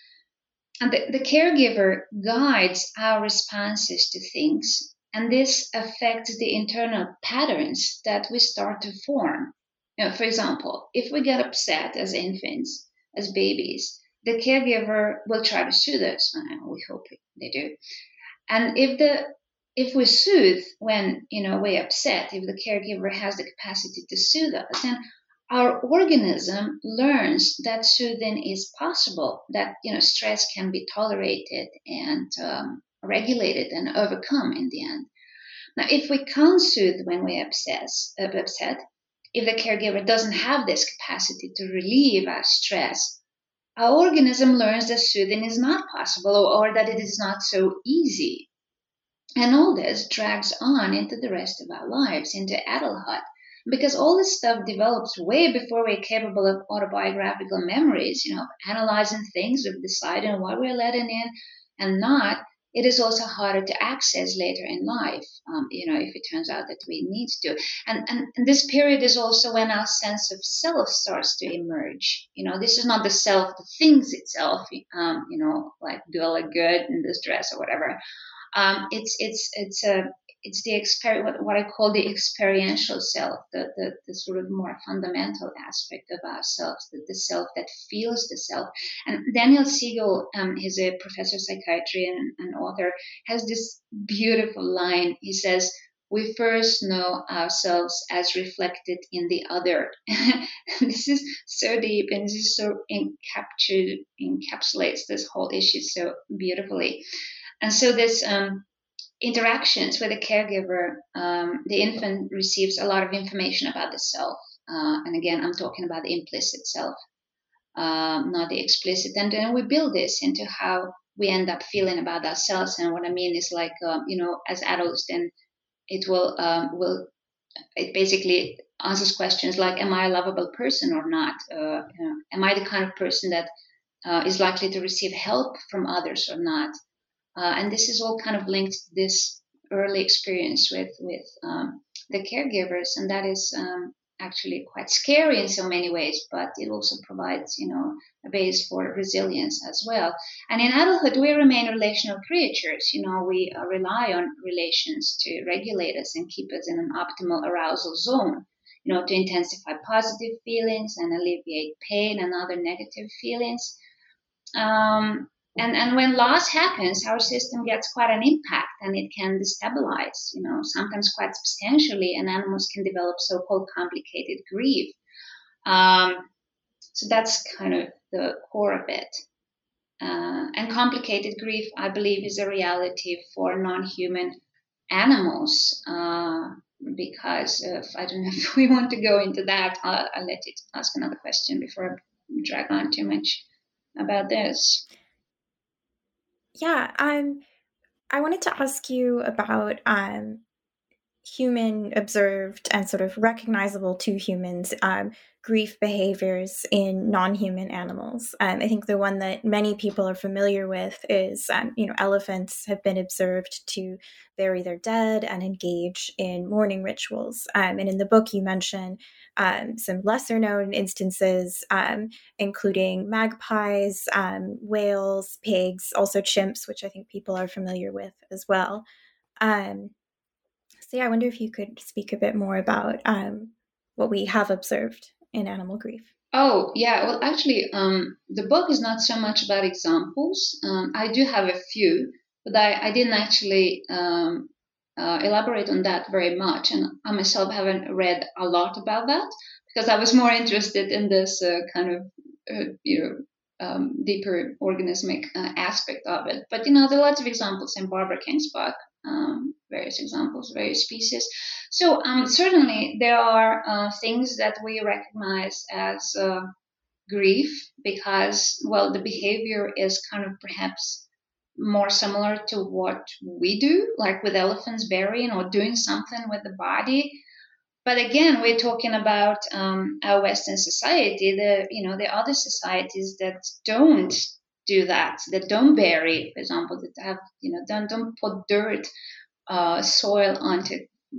And the, the caregiver guides our responses to things, and this affects the internal patterns that we start to form. You know, for example, if we get upset as infants, as babies, the caregiver will try to soothe us. And we hope they do. And if the if we soothe when you know we're upset, if the caregiver has the capacity to soothe us, then our organism learns that soothing is possible, that you know stress can be tolerated and um, regulated and overcome in the end. Now, if we can't soothe when we're upset, upset, if the caregiver doesn't have this capacity to relieve our stress, our organism learns that soothing is not possible, or, or that it is not so easy. And all this drags on into the rest of our lives, into adulthood, because all this stuff develops way before we're capable of autobiographical memories, you know, analyzing things, of deciding what we're letting in and not. It is also harder to access later in life, um, you know, if it turns out that we need to. And, and, and this period is also when our sense of self starts to emerge. You know, this is not the self that thinks itself, um, you know, like, do I look good in this dress or whatever. Um, it's it's it's a it's the exper- what, what I call the experiential self, the, the, the sort of more fundamental aspect of ourselves, the, the self that feels the self. And Daniel Siegel, um, he's a professor of psychiatry and an author, has this beautiful line. He says, "We first know ourselves as reflected in the other." This is so deep, and this is so encaptured, encapsulates this whole issue so beautifully. And so this um, interactions with a caregiver, um, the infant receives a lot of information about the self. Uh, and again, I'm talking about the implicit self, um, not the explicit. And then we build this into how we end up feeling about ourselves. And what I mean is like, um, you know, as adults, then it will, um, will, it basically answers questions like, am I a lovable person or not? Uh, you know, am I the kind of person that uh, is likely to receive help from others or not? Uh, and this is all kind of linked to this early experience with with um, the caregivers, and that is um, actually quite scary in so many ways. But it also provides, you know, a base for resilience as well. And in adulthood, we remain relational creatures. You know, we uh, rely on relations to regulate us and keep us in an optimal arousal zone. You know, to intensify positive feelings and alleviate pain and other negative feelings. Um, and, and when loss happens, our system gets quite an impact, and it can destabilize, you know, sometimes quite substantially, and animals can develop so-called complicated grief. Um, so that's kind of the core of it. Uh, and complicated grief, I believe, is a reality for non-human animals. Uh, because of, I don't know if we want to go into that. I'll, I'll let you ask another question before I drag on too much about this. Yeah, um, I wanted to ask you about um, human observed and sort of recognizable to humans um, grief behaviors in non-human animals. Um, I think the one that many people are familiar with is, um, you know, elephants have been observed to bury their dead and engage in mourning rituals. Um, and in the book, you mention um, some lesser known instances, um, including magpies, um, whales, pigs, also chimps, which I think people are familiar with as well. Um, so yeah, I wonder if you could speak a bit more about um, what we have observed in animal grief. Oh, yeah. Well, actually, um, the book is not so much about examples. Um, I do have a few, but I, I didn't actually um, uh, elaborate on that very much. And I myself haven't read a lot about that because I was more interested in this uh, kind of, uh, you know, um, deeper organismic uh, aspect of it. But, you know, there are lots of examples in Barbara King's book, um, various examples, various species. So um, certainly there are uh, things that we recognize as uh, grief because, well, the behavior is kind of perhaps more similar to what we do, like with elephants burying or doing something with the body. But again, we're talking about um, our Western society. The you know the other societies that don't do that, that don't bury, for example, that have you know don't don't put dirt, uh, soil onto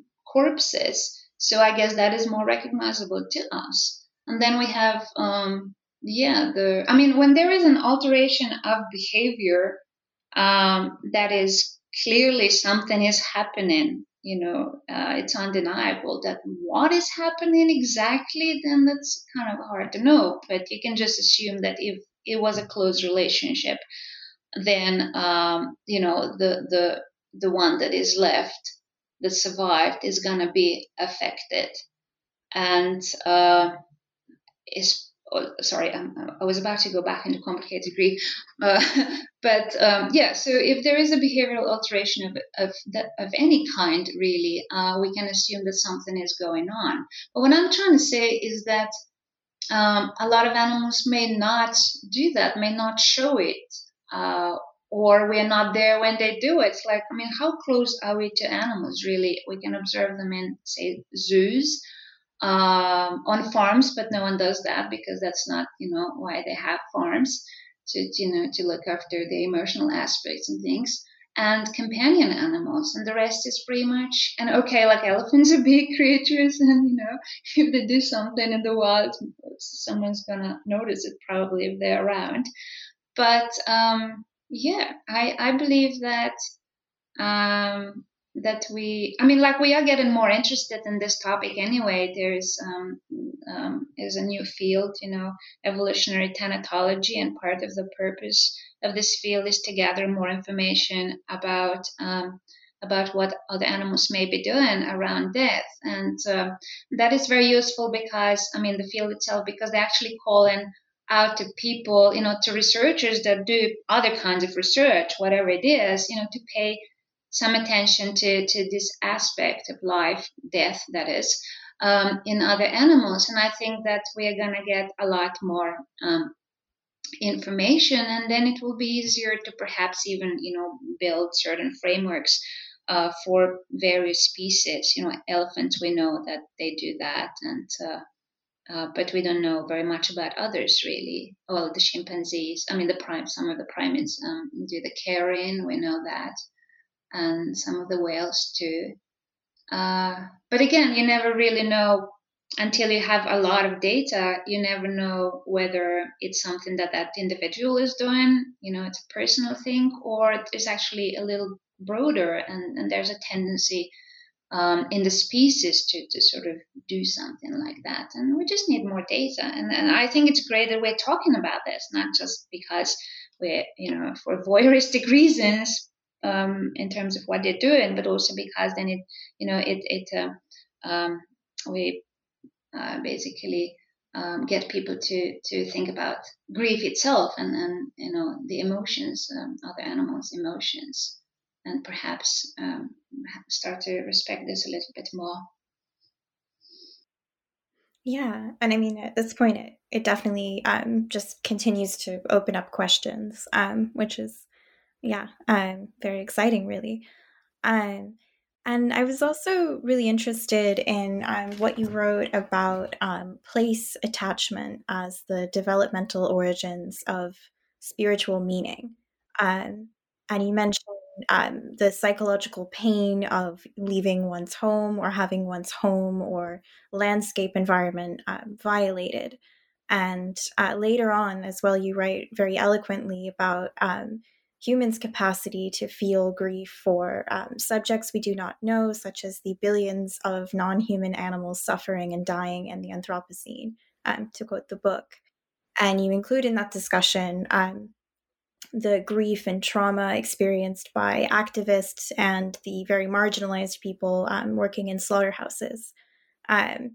corpses. So I guess that is more recognizable to us. And then we have, um, yeah, the. I mean, when there is an alteration of behavior, um, that is clearly something is happening. You know, uh, it's undeniable that what is happening exactly. Then that's kind of hard to know. But you can just assume that if it was a close relationship, then um, you know the the the one that is left that survived is going to be affected and uh, is oh, sorry I'm, I was about to go back into complicated grief uh, but um, yeah, so if there is a behavioral alteration of of, that, of any kind really, uh, we can assume that something is going on. But what I'm trying to say is that um, a lot of animals may not do that, may not show it, uh, or we're not there when they do it. It's like, I mean, how close are we to animals, really? We can observe them in, say, zoos, um, on farms, but no one does that because that's not, you know, why they have farms, to, you know, to look after the emotional aspects and things. And companion animals, and the rest is pretty much, and okay, like elephants are big creatures, and you know, if they do something in the wild, someone's gonna notice it probably if they're around. But um, yeah, I I believe that um, that we, I mean, like we are getting more interested in this topic anyway. There's um, um, is a new field, you know, evolutionary thanatology, and part of the purpose of this field is to gather more information about um, about what other animals may be doing around death, and uh, that is very useful because, I mean, the field itself, because they actually call in out to people, you know, to researchers that do other kinds of research, whatever it is, you know, to pay some attention to, to this aspect of life, death, that is, um, in other animals. And I think that we are going to get a lot more um, information, and then it will be easier to perhaps even, you know, build certain frameworks uh, for various species. You know, elephants, we know that they do that, and uh, uh, but we don't know very much about others, really. Well, the chimpanzees, I mean, the prime, some of the primates um, do the carrying, we know that, and some of the whales too. Uh, but again, you never really know until you have a lot of data. You never know whether it's something that that individual is doing, you know, it's a personal thing, or it's actually a little broader, and, and there's a tendency um, in the species to, to sort of do something like that. And we just need more data. And, and I think it's great that we're talking about this, not just because we're, you know, for voyeuristic reasons, um, in terms of what they're doing, but also because then it, you know, it, it, uh, um, we uh, basically um, get people to, to think about grief itself, and, and you know, the emotions, um, other animals' emotions, and perhaps um, start to respect this a little bit more. Yeah, and I mean, at this point, it, it definitely um, just continues to open up questions, um, which is, yeah, um, very exciting, really. Um, And I was also really interested in um, what you wrote about um, place attachment as the developmental origins of spiritual meaning. Um, and you mentioned um, the psychological pain of leaving one's home or having one's home or landscape environment um, violated. And uh, later on, as well, you write very eloquently about um, humans' capacity to feel grief for um, subjects we do not know, such as the billions of non human animals suffering and dying in the Anthropocene, um, to quote the book. And you include in that discussion um, the grief and trauma experienced by activists and the very marginalized people um, working in slaughterhouses. Um,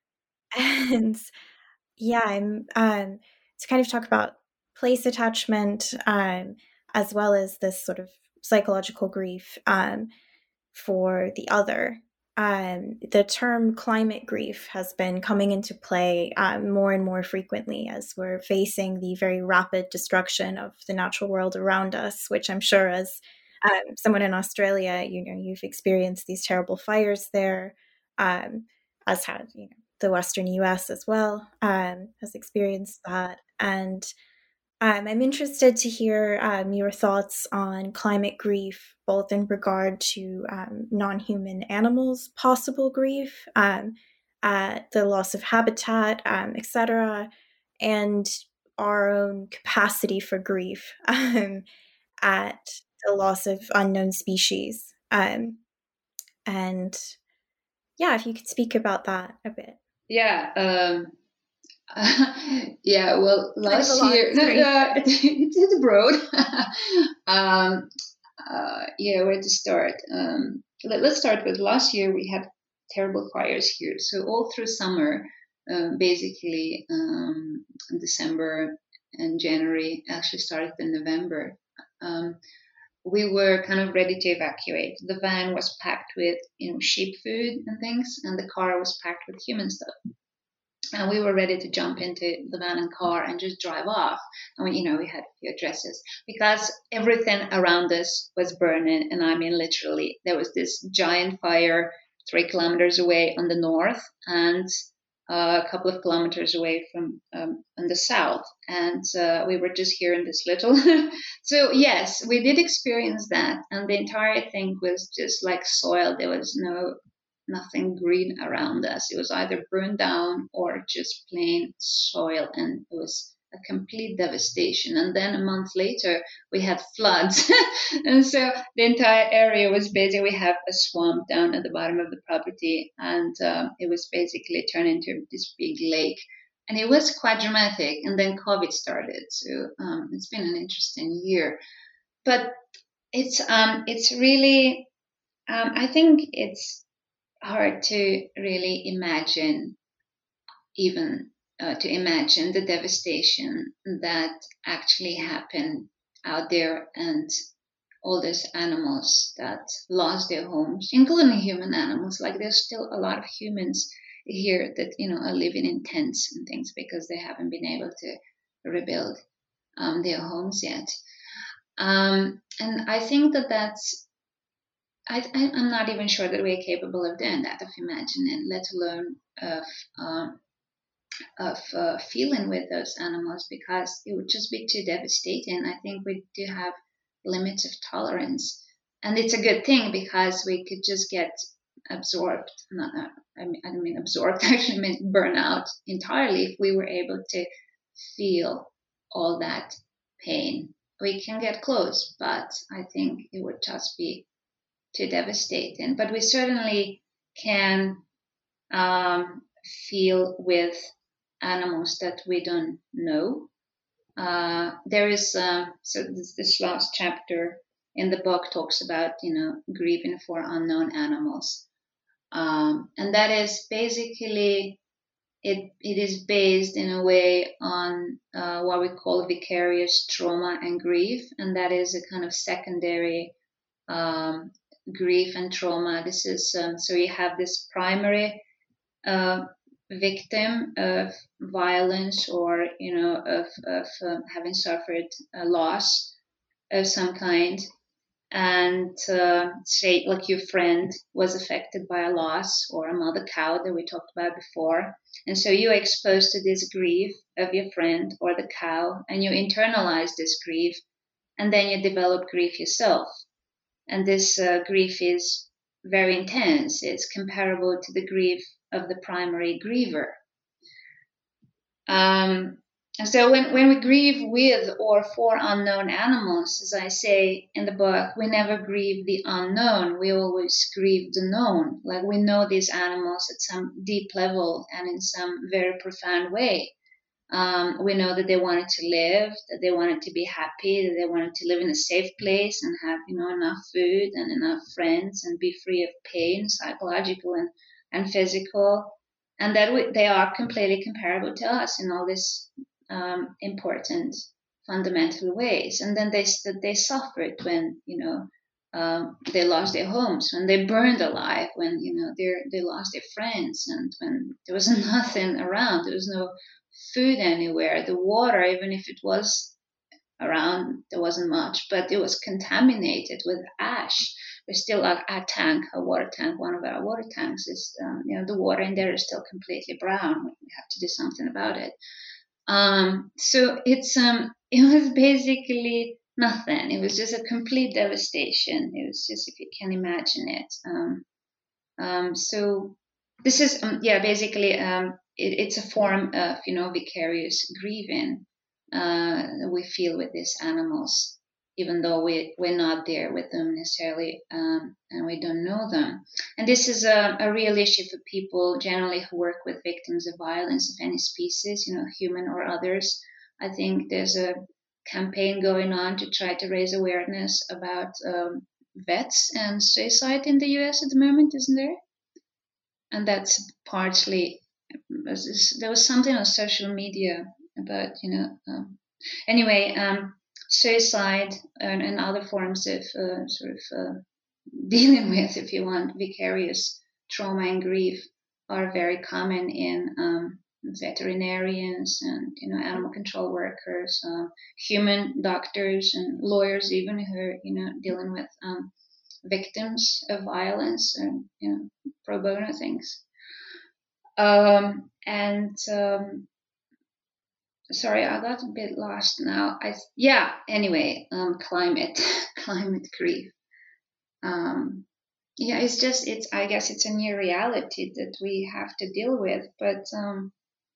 and yeah, I'm um, to kind of talk about place attachment um, as well as this sort of psychological grief um, for the other. Um, the term climate grief has been coming into play um, more and more frequently as we're facing the very rapid destruction of the natural world around us, which I'm sure, as um, someone in Australia, you know, you've experienced these terrible fires there, um, as had you know the Western U S as well um, has experienced that, and um, I'm interested to hear um, your thoughts on climate grief, both in regard to um, non human animals' possible grief, um, at the loss of habitat, um, et cetera, and our own capacity for grief um, at the loss of unknown species. Um, and yeah, if you could speak about that a bit. Yeah. Um, yeah, well, Kind of a last lot, year, no, sorry. uh, it, it's broad. um, uh, yeah, where to start? Um, let, let's start with last year. We had terrible fires here, so all through summer, um, basically um, December and January, actually started in November. Um, we were kind of ready to evacuate. The van was packed with, you know, sheep food and things, and the car was packed with human stuff. And we were ready to jump into the van and car and just drive off. And we, you know, we had a few addresses because everything around us was burning. And I mean, literally, there was this giant fire three kilometers away on the north and uh, a couple of kilometers away from um, on the south. And uh, we were just here in this little. So yes, we did experience that. And the entire thing was just like soil. There was no nothing green around us. It was either burned down or just plain soil, and it was a complete devastation. And then a month later, we had floods. And so the entire area was basically, we have a swamp down at the bottom of the property, and um, it was basically turned into this big lake. And it was quite dramatic. And then COVID started. So um, it's been an interesting year. But it's um, it's really, um, I think it's hard to really imagine, even uh, to imagine the devastation that actually happened out there, and all these animals that lost their homes, including human animals. Like there's still a lot of humans here that, you know, are living in tents and things because they haven't been able to rebuild um, their homes yet. Um, and I think that that's I, I'm not even sure that we're capable of doing that, of imagining, let alone of um, of uh, feeling with those animals, because it would just be too devastating. I think we do have limits of tolerance, and it's a good thing because we could just get absorbed. Not, I mean, I don't mean absorbed. I actually mean burn out entirely if we were able to feel all that pain. We can get close, but I think it would just be too devastating. But we certainly can um, feel with animals that we don't know. Uh, there is uh, so this, this last chapter in the book talks about, you know, grieving for unknown animals, um, and that is basically it. It is based in a way on uh, what we call vicarious trauma and grief, and that is a kind of secondary um, grief and trauma. This is um, so you have this primary uh, victim of violence, or, you know, of of um, having suffered a loss of some kind, and uh, say like your friend was affected by a loss, or a mother cow that we talked about before, and so you're exposed to this grief of your friend or the cow, and you internalize this grief, and then you develop grief yourself, and this uh, grief is very intense. It's comparable to the grief of the primary griever. Um, so when, when we grieve with or for unknown animals, as I say in the book, we never grieve the unknown. We always grieve the known. Like, we know these animals at some deep level and in some very profound way. Um, we know that they wanted to live, that they wanted to be happy, that they wanted to live in a safe place and have, you know, enough food and enough friends and be free of pain, psychological and, and physical. And that we, they are completely comparable to us in all these um, important, fundamental ways. And then they they suffered when, you know, um, they lost their homes, when they burned alive, when, you know, they they lost their friends, and when there was nothing around, there was no food anywhere. The water, even if it was around, there wasn't much, but it was contaminated with ash. We still, like our tank, our water tank, one of our water tanks is, um, you know, the water in there is still completely brown. We have to do something about it. Um, so it's um, it was basically nothing. It was just a complete devastation. It was just, if you can imagine it. Um, um, so this is, um, yeah, basically, um, it, it's a form of, you know, vicarious grieving uh, we feel with these animals, even though we, we're not there with them necessarily, um, and we don't know them. And this is a, a real issue for people generally who work with victims of violence of any species, you know, human or others. I think there's a campaign going on to try to raise awareness about um, vets and suicide in the U S at the moment, isn't there? And that's partly, there was something on social media about, you know, um, anyway, um, suicide and, and other forms of uh, sort of uh, dealing with, if you want, vicarious trauma and grief are very common in um, veterinarians and, you know, animal control workers, uh, human doctors and lawyers, even, who are, you know, dealing with um, victims of violence and, you know, pro bono things. Um, and um, sorry, I got a bit lost now. I yeah. Anyway, um, climate, climate grief. Um, yeah, it's just it's. I guess it's a new reality that we have to deal with. But um,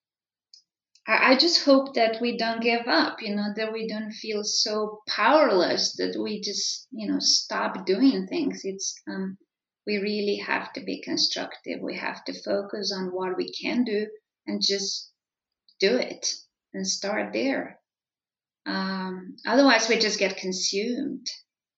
I, I just hope that we don't give up. You know, that we don't feel so powerless that we just, you know, stop doing things. It's um, we really have to be constructive. We have to focus on what we can do and just do it and start there. Um, otherwise, we just get consumed.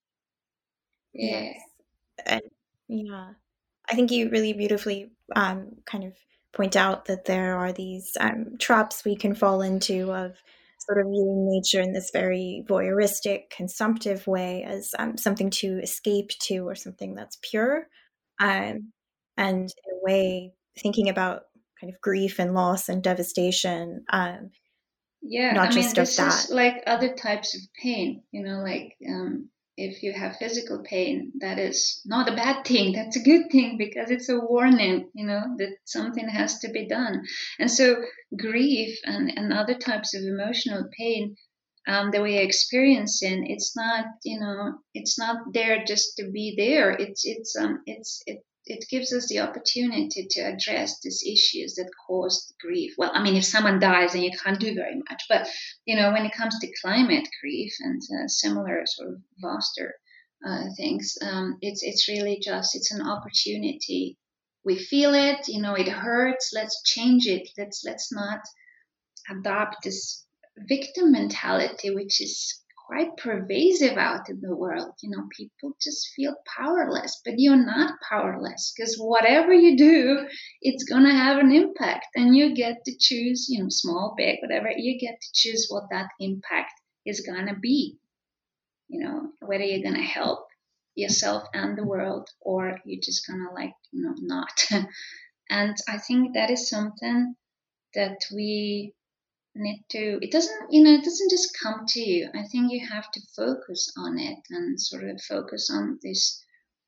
Yeah. Yes. And yeah, I think you really beautifully um, kind of point out that there are these um, traps we can fall into of sort of viewing nature in this very voyeuristic, consumptive way as um, something to escape to, or something that's pure. Um, and in a way, thinking about kind of grief and loss and devastation, um, Yeah, not I mean, just of this that. is like other types of pain, you know, like um, if you have physical pain, that is not a bad thing. That's a good thing, because it's a warning, you know, that something has to be done. And so grief and, and other types of emotional pain um, that we're experiencing, it's not, you know, it's not there just to be there. It's, it's, um, it's, it, it gives us the opportunity to address these issues that caused grief. Well, I mean, if someone dies, then you can't do very much. But, you know, when it comes to climate grief and uh, similar sort of vaster uh, things, um, it's it's really just, it's an opportunity. We feel it, you know, it hurts. Let's change it. Let's let's not adopt this victim mentality, which is quite pervasive out in the world. You know, people just feel powerless, but you're not powerless, because whatever you do, it's gonna have an impact, and you get to choose, you know, small, big, whatever, you get to choose what that impact is gonna be. You know, whether you're gonna help yourself and the world, or you're just gonna, like, you know, not. And I think that is something that we need to, it doesn't, you know, it doesn't just come to you. I think you have to focus on it and sort of focus on this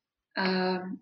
um,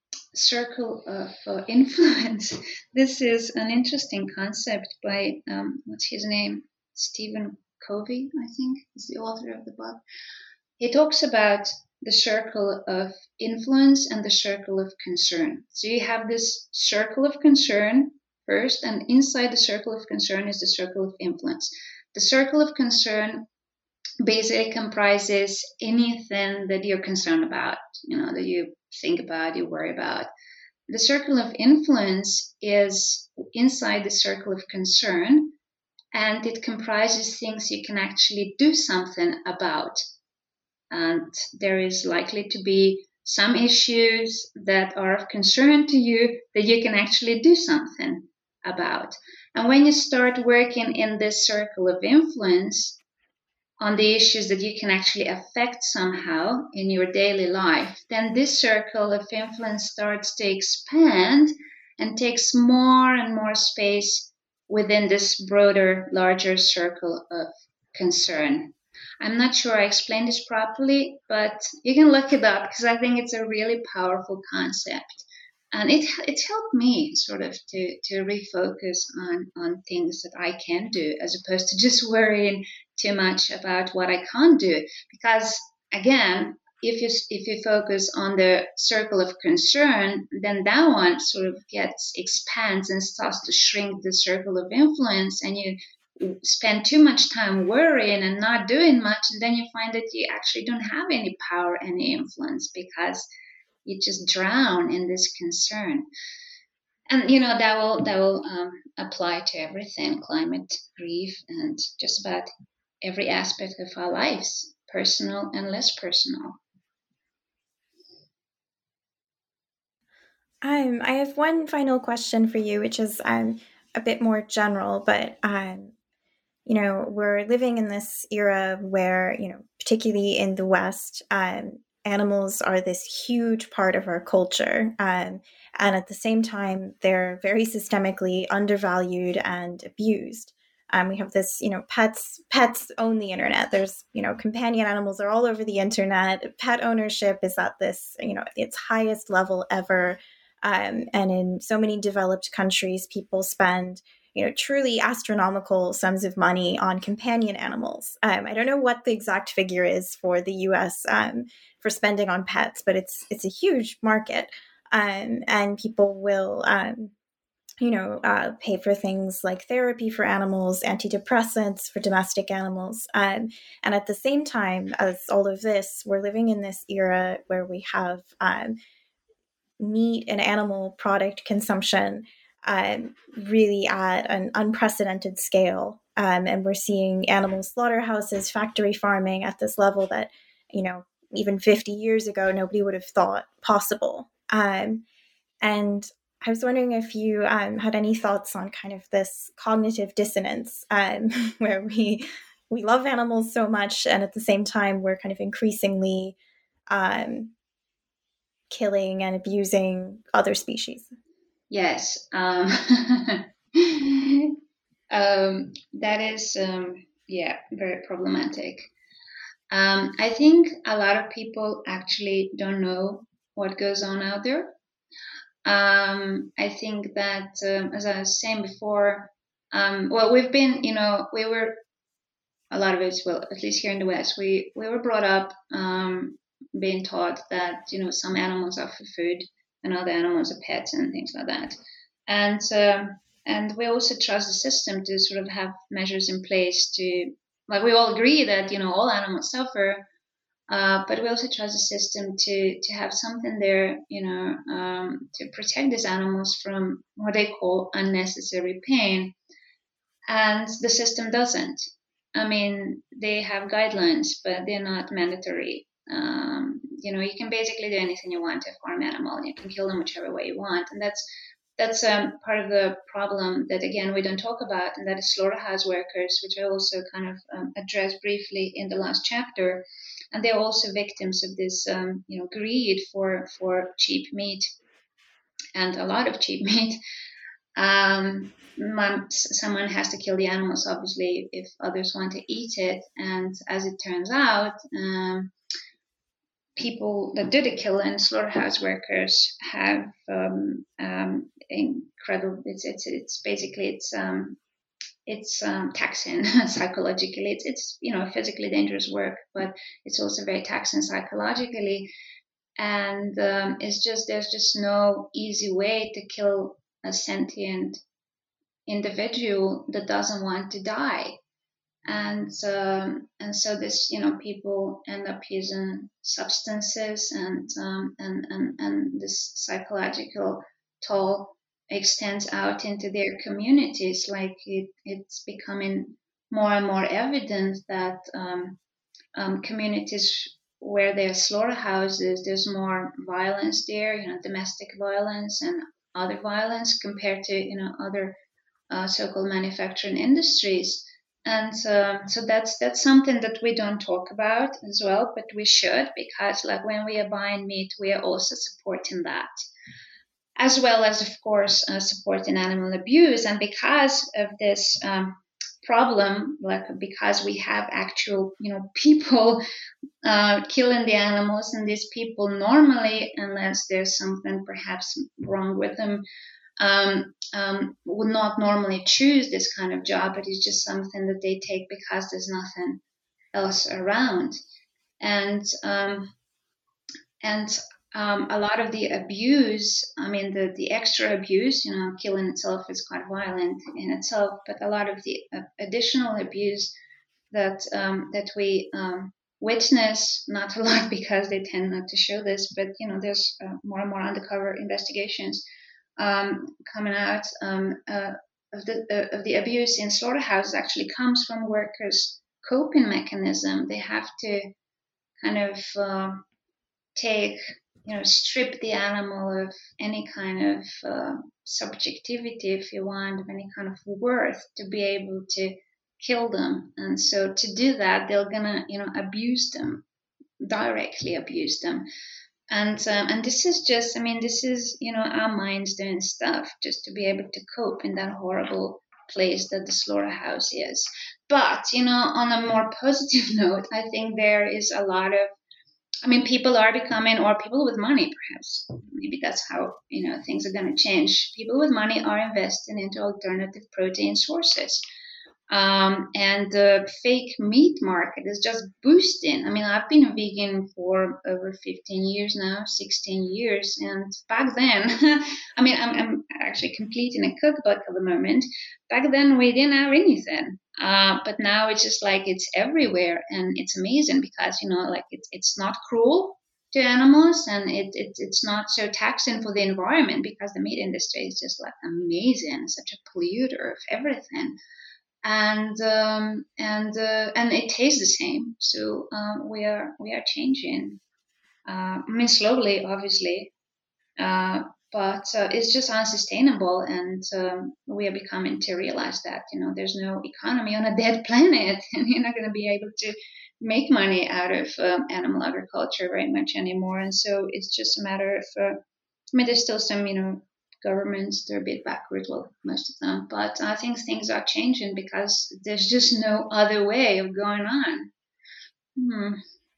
circle of uh, influence. This is an interesting concept by, um, what's his name? Stephen Covey, I think, is the author of the book. He talks about the circle of influence and the circle of concern. So you have this circle of concern first, and inside the circle of concern is the circle of influence. The circle of concern basically comprises anything that you're concerned about, you know, that you think about, you worry about. The circle of influence is inside the circle of concern, and it comprises things you can actually do something about. And there is likely to be some issues that are of concern to you that you can actually do something about. And when you start working in this circle of influence on the issues that you can actually affect somehow in your daily life, then this circle of influence starts to expand and takes more and more space within this broader, larger circle of concern. I'm not sure I explained this properly, but you can look it up because I think it's a really powerful concept. And it it helped me sort of to, to refocus on, on things that I can do as opposed to just worrying too much about what I can't do. Because again, if you if you focus on the circle of concern, then that one sort of gets expands and starts to shrink the circle of influence, and you spend too much time worrying and not doing much, and then you find that you actually don't have any power, any influence, because you just drown in this concern. And you know that will that will um, apply to everything: climate, grief, and just about every aspect of our lives, personal and less personal. Um, I have one final question for you, which is um, a bit more general, but um, you know, we're living in this era where, you know, particularly in the West, um, animals are this huge part of our culture. Um, and at the same time, they're very systemically undervalued and abused. Um, we have this, you know, pets, pets own the internet. There's, you know, companion animals are all over the internet. Pet ownership is at this, you know, its highest level ever. Um, and in so many developed countries, people spend, you know, truly astronomical sums of money on companion animals. Um, I don't know what the exact figure is for the U S um, for spending on pets, but it's it's a huge market, um, and people will, um, you know, uh, pay for things like therapy for animals, antidepressants for domestic animals, um, and at the same time as all of this, we're living in this era where we have um, meat and animal product consumption um, really at an unprecedented scale. Um, and we're seeing animal slaughterhouses, factory farming at this level that, you know, even fifty years ago, nobody would have thought possible. Um, and I was wondering if you um, had any thoughts on kind of this cognitive dissonance um, where we we love animals so much, and at the same time, we're kind of increasingly um, killing and abusing other species. Yes, um, um, that is, um, yeah, very problematic. Um, I think a lot of people actually don't know what goes on out there. Um, I think that, um, as I was saying before, um, well, we've been, you know, we were, a lot of us, well, at least here in the West, we, we were brought up um, being taught that, you know, some animals are for food and other animals are pets and things like that. And um, and we also trust the system to sort of have measures in place to, like, we all agree that, you know, all animals suffer, uh, but we also trust the system to to have something there, you know, um, to protect these animals from what they call unnecessary pain. And the system doesn't. I mean, they have guidelines, but they're not mandatory. Um, you know, you can basically do anything you want to a farm animal, and you can kill them whichever way you want, and that's that's um, part of the problem that, again, we don't talk about, and that is slaughterhouse workers, which I also kind of um, addressed briefly in the last chapter, and they're also victims of this, um, you know, greed for for cheap meat, and a lot of cheap meat. Um, mom, someone has to kill the animals, obviously, if others want to eat it. And as it turns out, um, people that do the killing, slaughterhouse workers, have um, um, incredible. It's it's it's basically it's um, it's um, taxing psychologically. It's it's you know physically dangerous work, but it's also very taxing psychologically. And um, it's just there's just no easy way to kill a sentient individual that doesn't want to die. And um, and so this you know people end up using substances, and um, and and and this psychological toll extends out into their communities. Like it, it's becoming more and more evident that um, um, communities where there are slaughterhouses, there's more violence there, you know, domestic violence and other violence compared to you know other uh, so-called manufacturing industries. And um, so that's that's something that we don't talk about as well, but we should, because like when we are buying meat, we are also supporting that, as well as of course uh, supporting animal abuse. And because of this um, problem, like because we have actual you know people uh, killing the animals, and these people normally, unless there's something perhaps wrong with them, um, um, would not normally choose this kind of job, but it's just something that they take because there's nothing else around. And um, and um, a lot of the abuse, I mean, the, the extra abuse, you know, killing itself is quite violent in itself, but a lot of the uh, additional abuse that um, that we um, witness, not a lot because they tend not to show this, but you know, there's uh, more and more undercover investigations um, coming out um, uh, of the uh, of the abuse in slaughterhouses actually comes from workers' coping mechanism. They have to kind of uh, take, you know, strip the animal of any kind of uh, subjectivity, if you want, of any kind of worth to be able to kill them. And so to do that, they're gonna, you know, abuse them, directly abuse them. And um, and this is just, I mean, this is you know our minds doing stuff just to be able to cope in that horrible place that the slaughterhouse is. But you know, on a more positive note, I think there is a lot of, I mean, people are becoming, or people with money, perhaps, maybe that's how you know things are going to change. People with money are investing into alternative protein sources. Um, and the fake meat market is just boosting. I mean, I've been a vegan for over fifteen years now, sixteen years. And back then, I mean, I'm, I'm actually completing a cookbook at the moment. Back then, we didn't have anything. Uh, but now it's just like it's everywhere. And it's amazing because, you know, like it's, it's not cruel to animals, and it, it it's not so taxing for the environment, because the meat industry is just like amazing, such a polluter of everything. And um, and uh, and it tastes the same. So uh, we are we are changing. Uh, I mean, slowly, obviously, uh, but uh, it's just unsustainable, and um, we are becoming to realize that you know there's no economy on a dead planet, and you're not going to be able to make money out of um, animal agriculture very much anymore. And so it's just a matter of. Uh, I mean, there's still some, you know, governments, they're a bit backward, well, most of them, but I think things are changing because there's just no other way of going on. Hmm.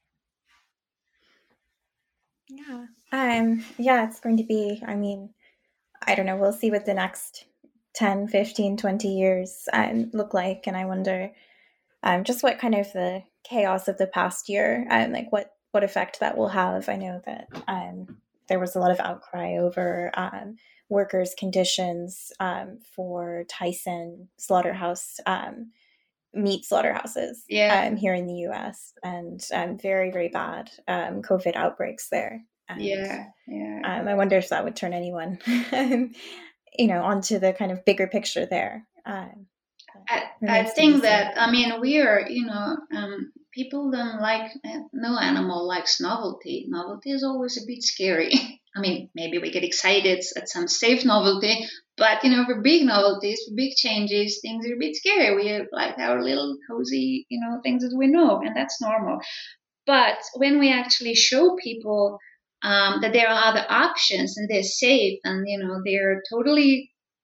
Yeah. Um, yeah, it's going to be, I mean, I don't know, we'll see what the next ten, fifteen, twenty years um, look like. And I wonder um, just what kind of the chaos of the past year, um, like what, what effect that will have. I know that um, there was a lot of outcry over um, workers' conditions um, for Tyson slaughterhouse, um, meat slaughterhouses Yeah. um, here in the U S, and um, very, very bad um, COVID outbreaks there. And Yeah. Yeah. um, I wonder if that would turn anyone, you know, onto the kind of bigger picture there. Um, I, I think that, I mean, we are, you know, um, people don't like, no animal likes novelty. Novelty is always a bit scary. I mean, maybe we get excited at some safe novelty, but, you know, for big novelties, for big changes, things are a bit scary. We have like our little cozy, you know, things that we know, and that's normal. But when we actually show people um, that there are other options and they're safe and, you know, they're totally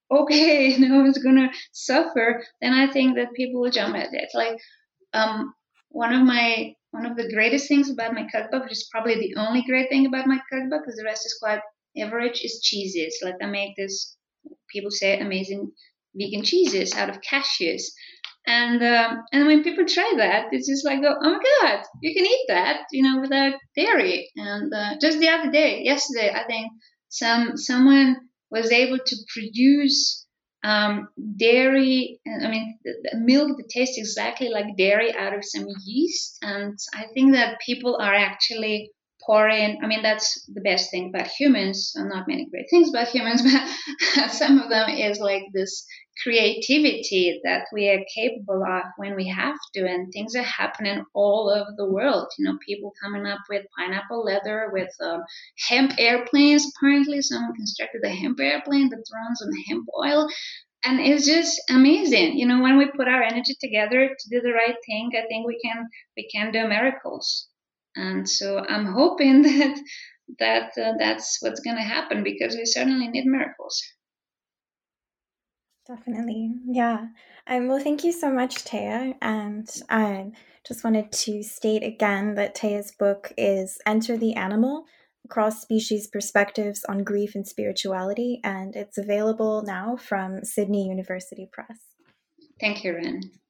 okay, no one's gonna suffer, then I think that people will jump at it. Like um, one of my one of the greatest things about my cookbook, which is probably the only great thing about my cookbook, because the rest is quite average, is cheeses. Like I make this, people say, amazing vegan cheeses out of cashews. And um, and when people try that, it's just like, oh, oh my God, you can eat that, you know, without dairy. And uh, just the other day, yesterday, I think some someone was able to produce um, dairy. I mean, the, the milk that tastes exactly like dairy out of some yeast. And I think that people are actually pouring. I mean, that's the best thing about humans. And not many great things about humans, but some of them is like this creativity that we are capable of when we have to, and things are happening all over the world. You know, people coming up with pineapple leather, with um, hemp airplanes. Apparently, someone constructed a hemp airplane that runs on hemp oil, and it's just amazing. You know, when we put our energy together to do the right thing, I think we can we can do miracles. And so I'm hoping that that uh, that's what's going to happen, because we certainly need miracles. Definitely. Yeah. Um, well, thank you so much, Thea. And I just wanted to state again that Thea's book is Enter the Animal, Cross Species Perspectives on Grief and Spirituality, and it's available now from Sydney University Press. Thank you, Ren.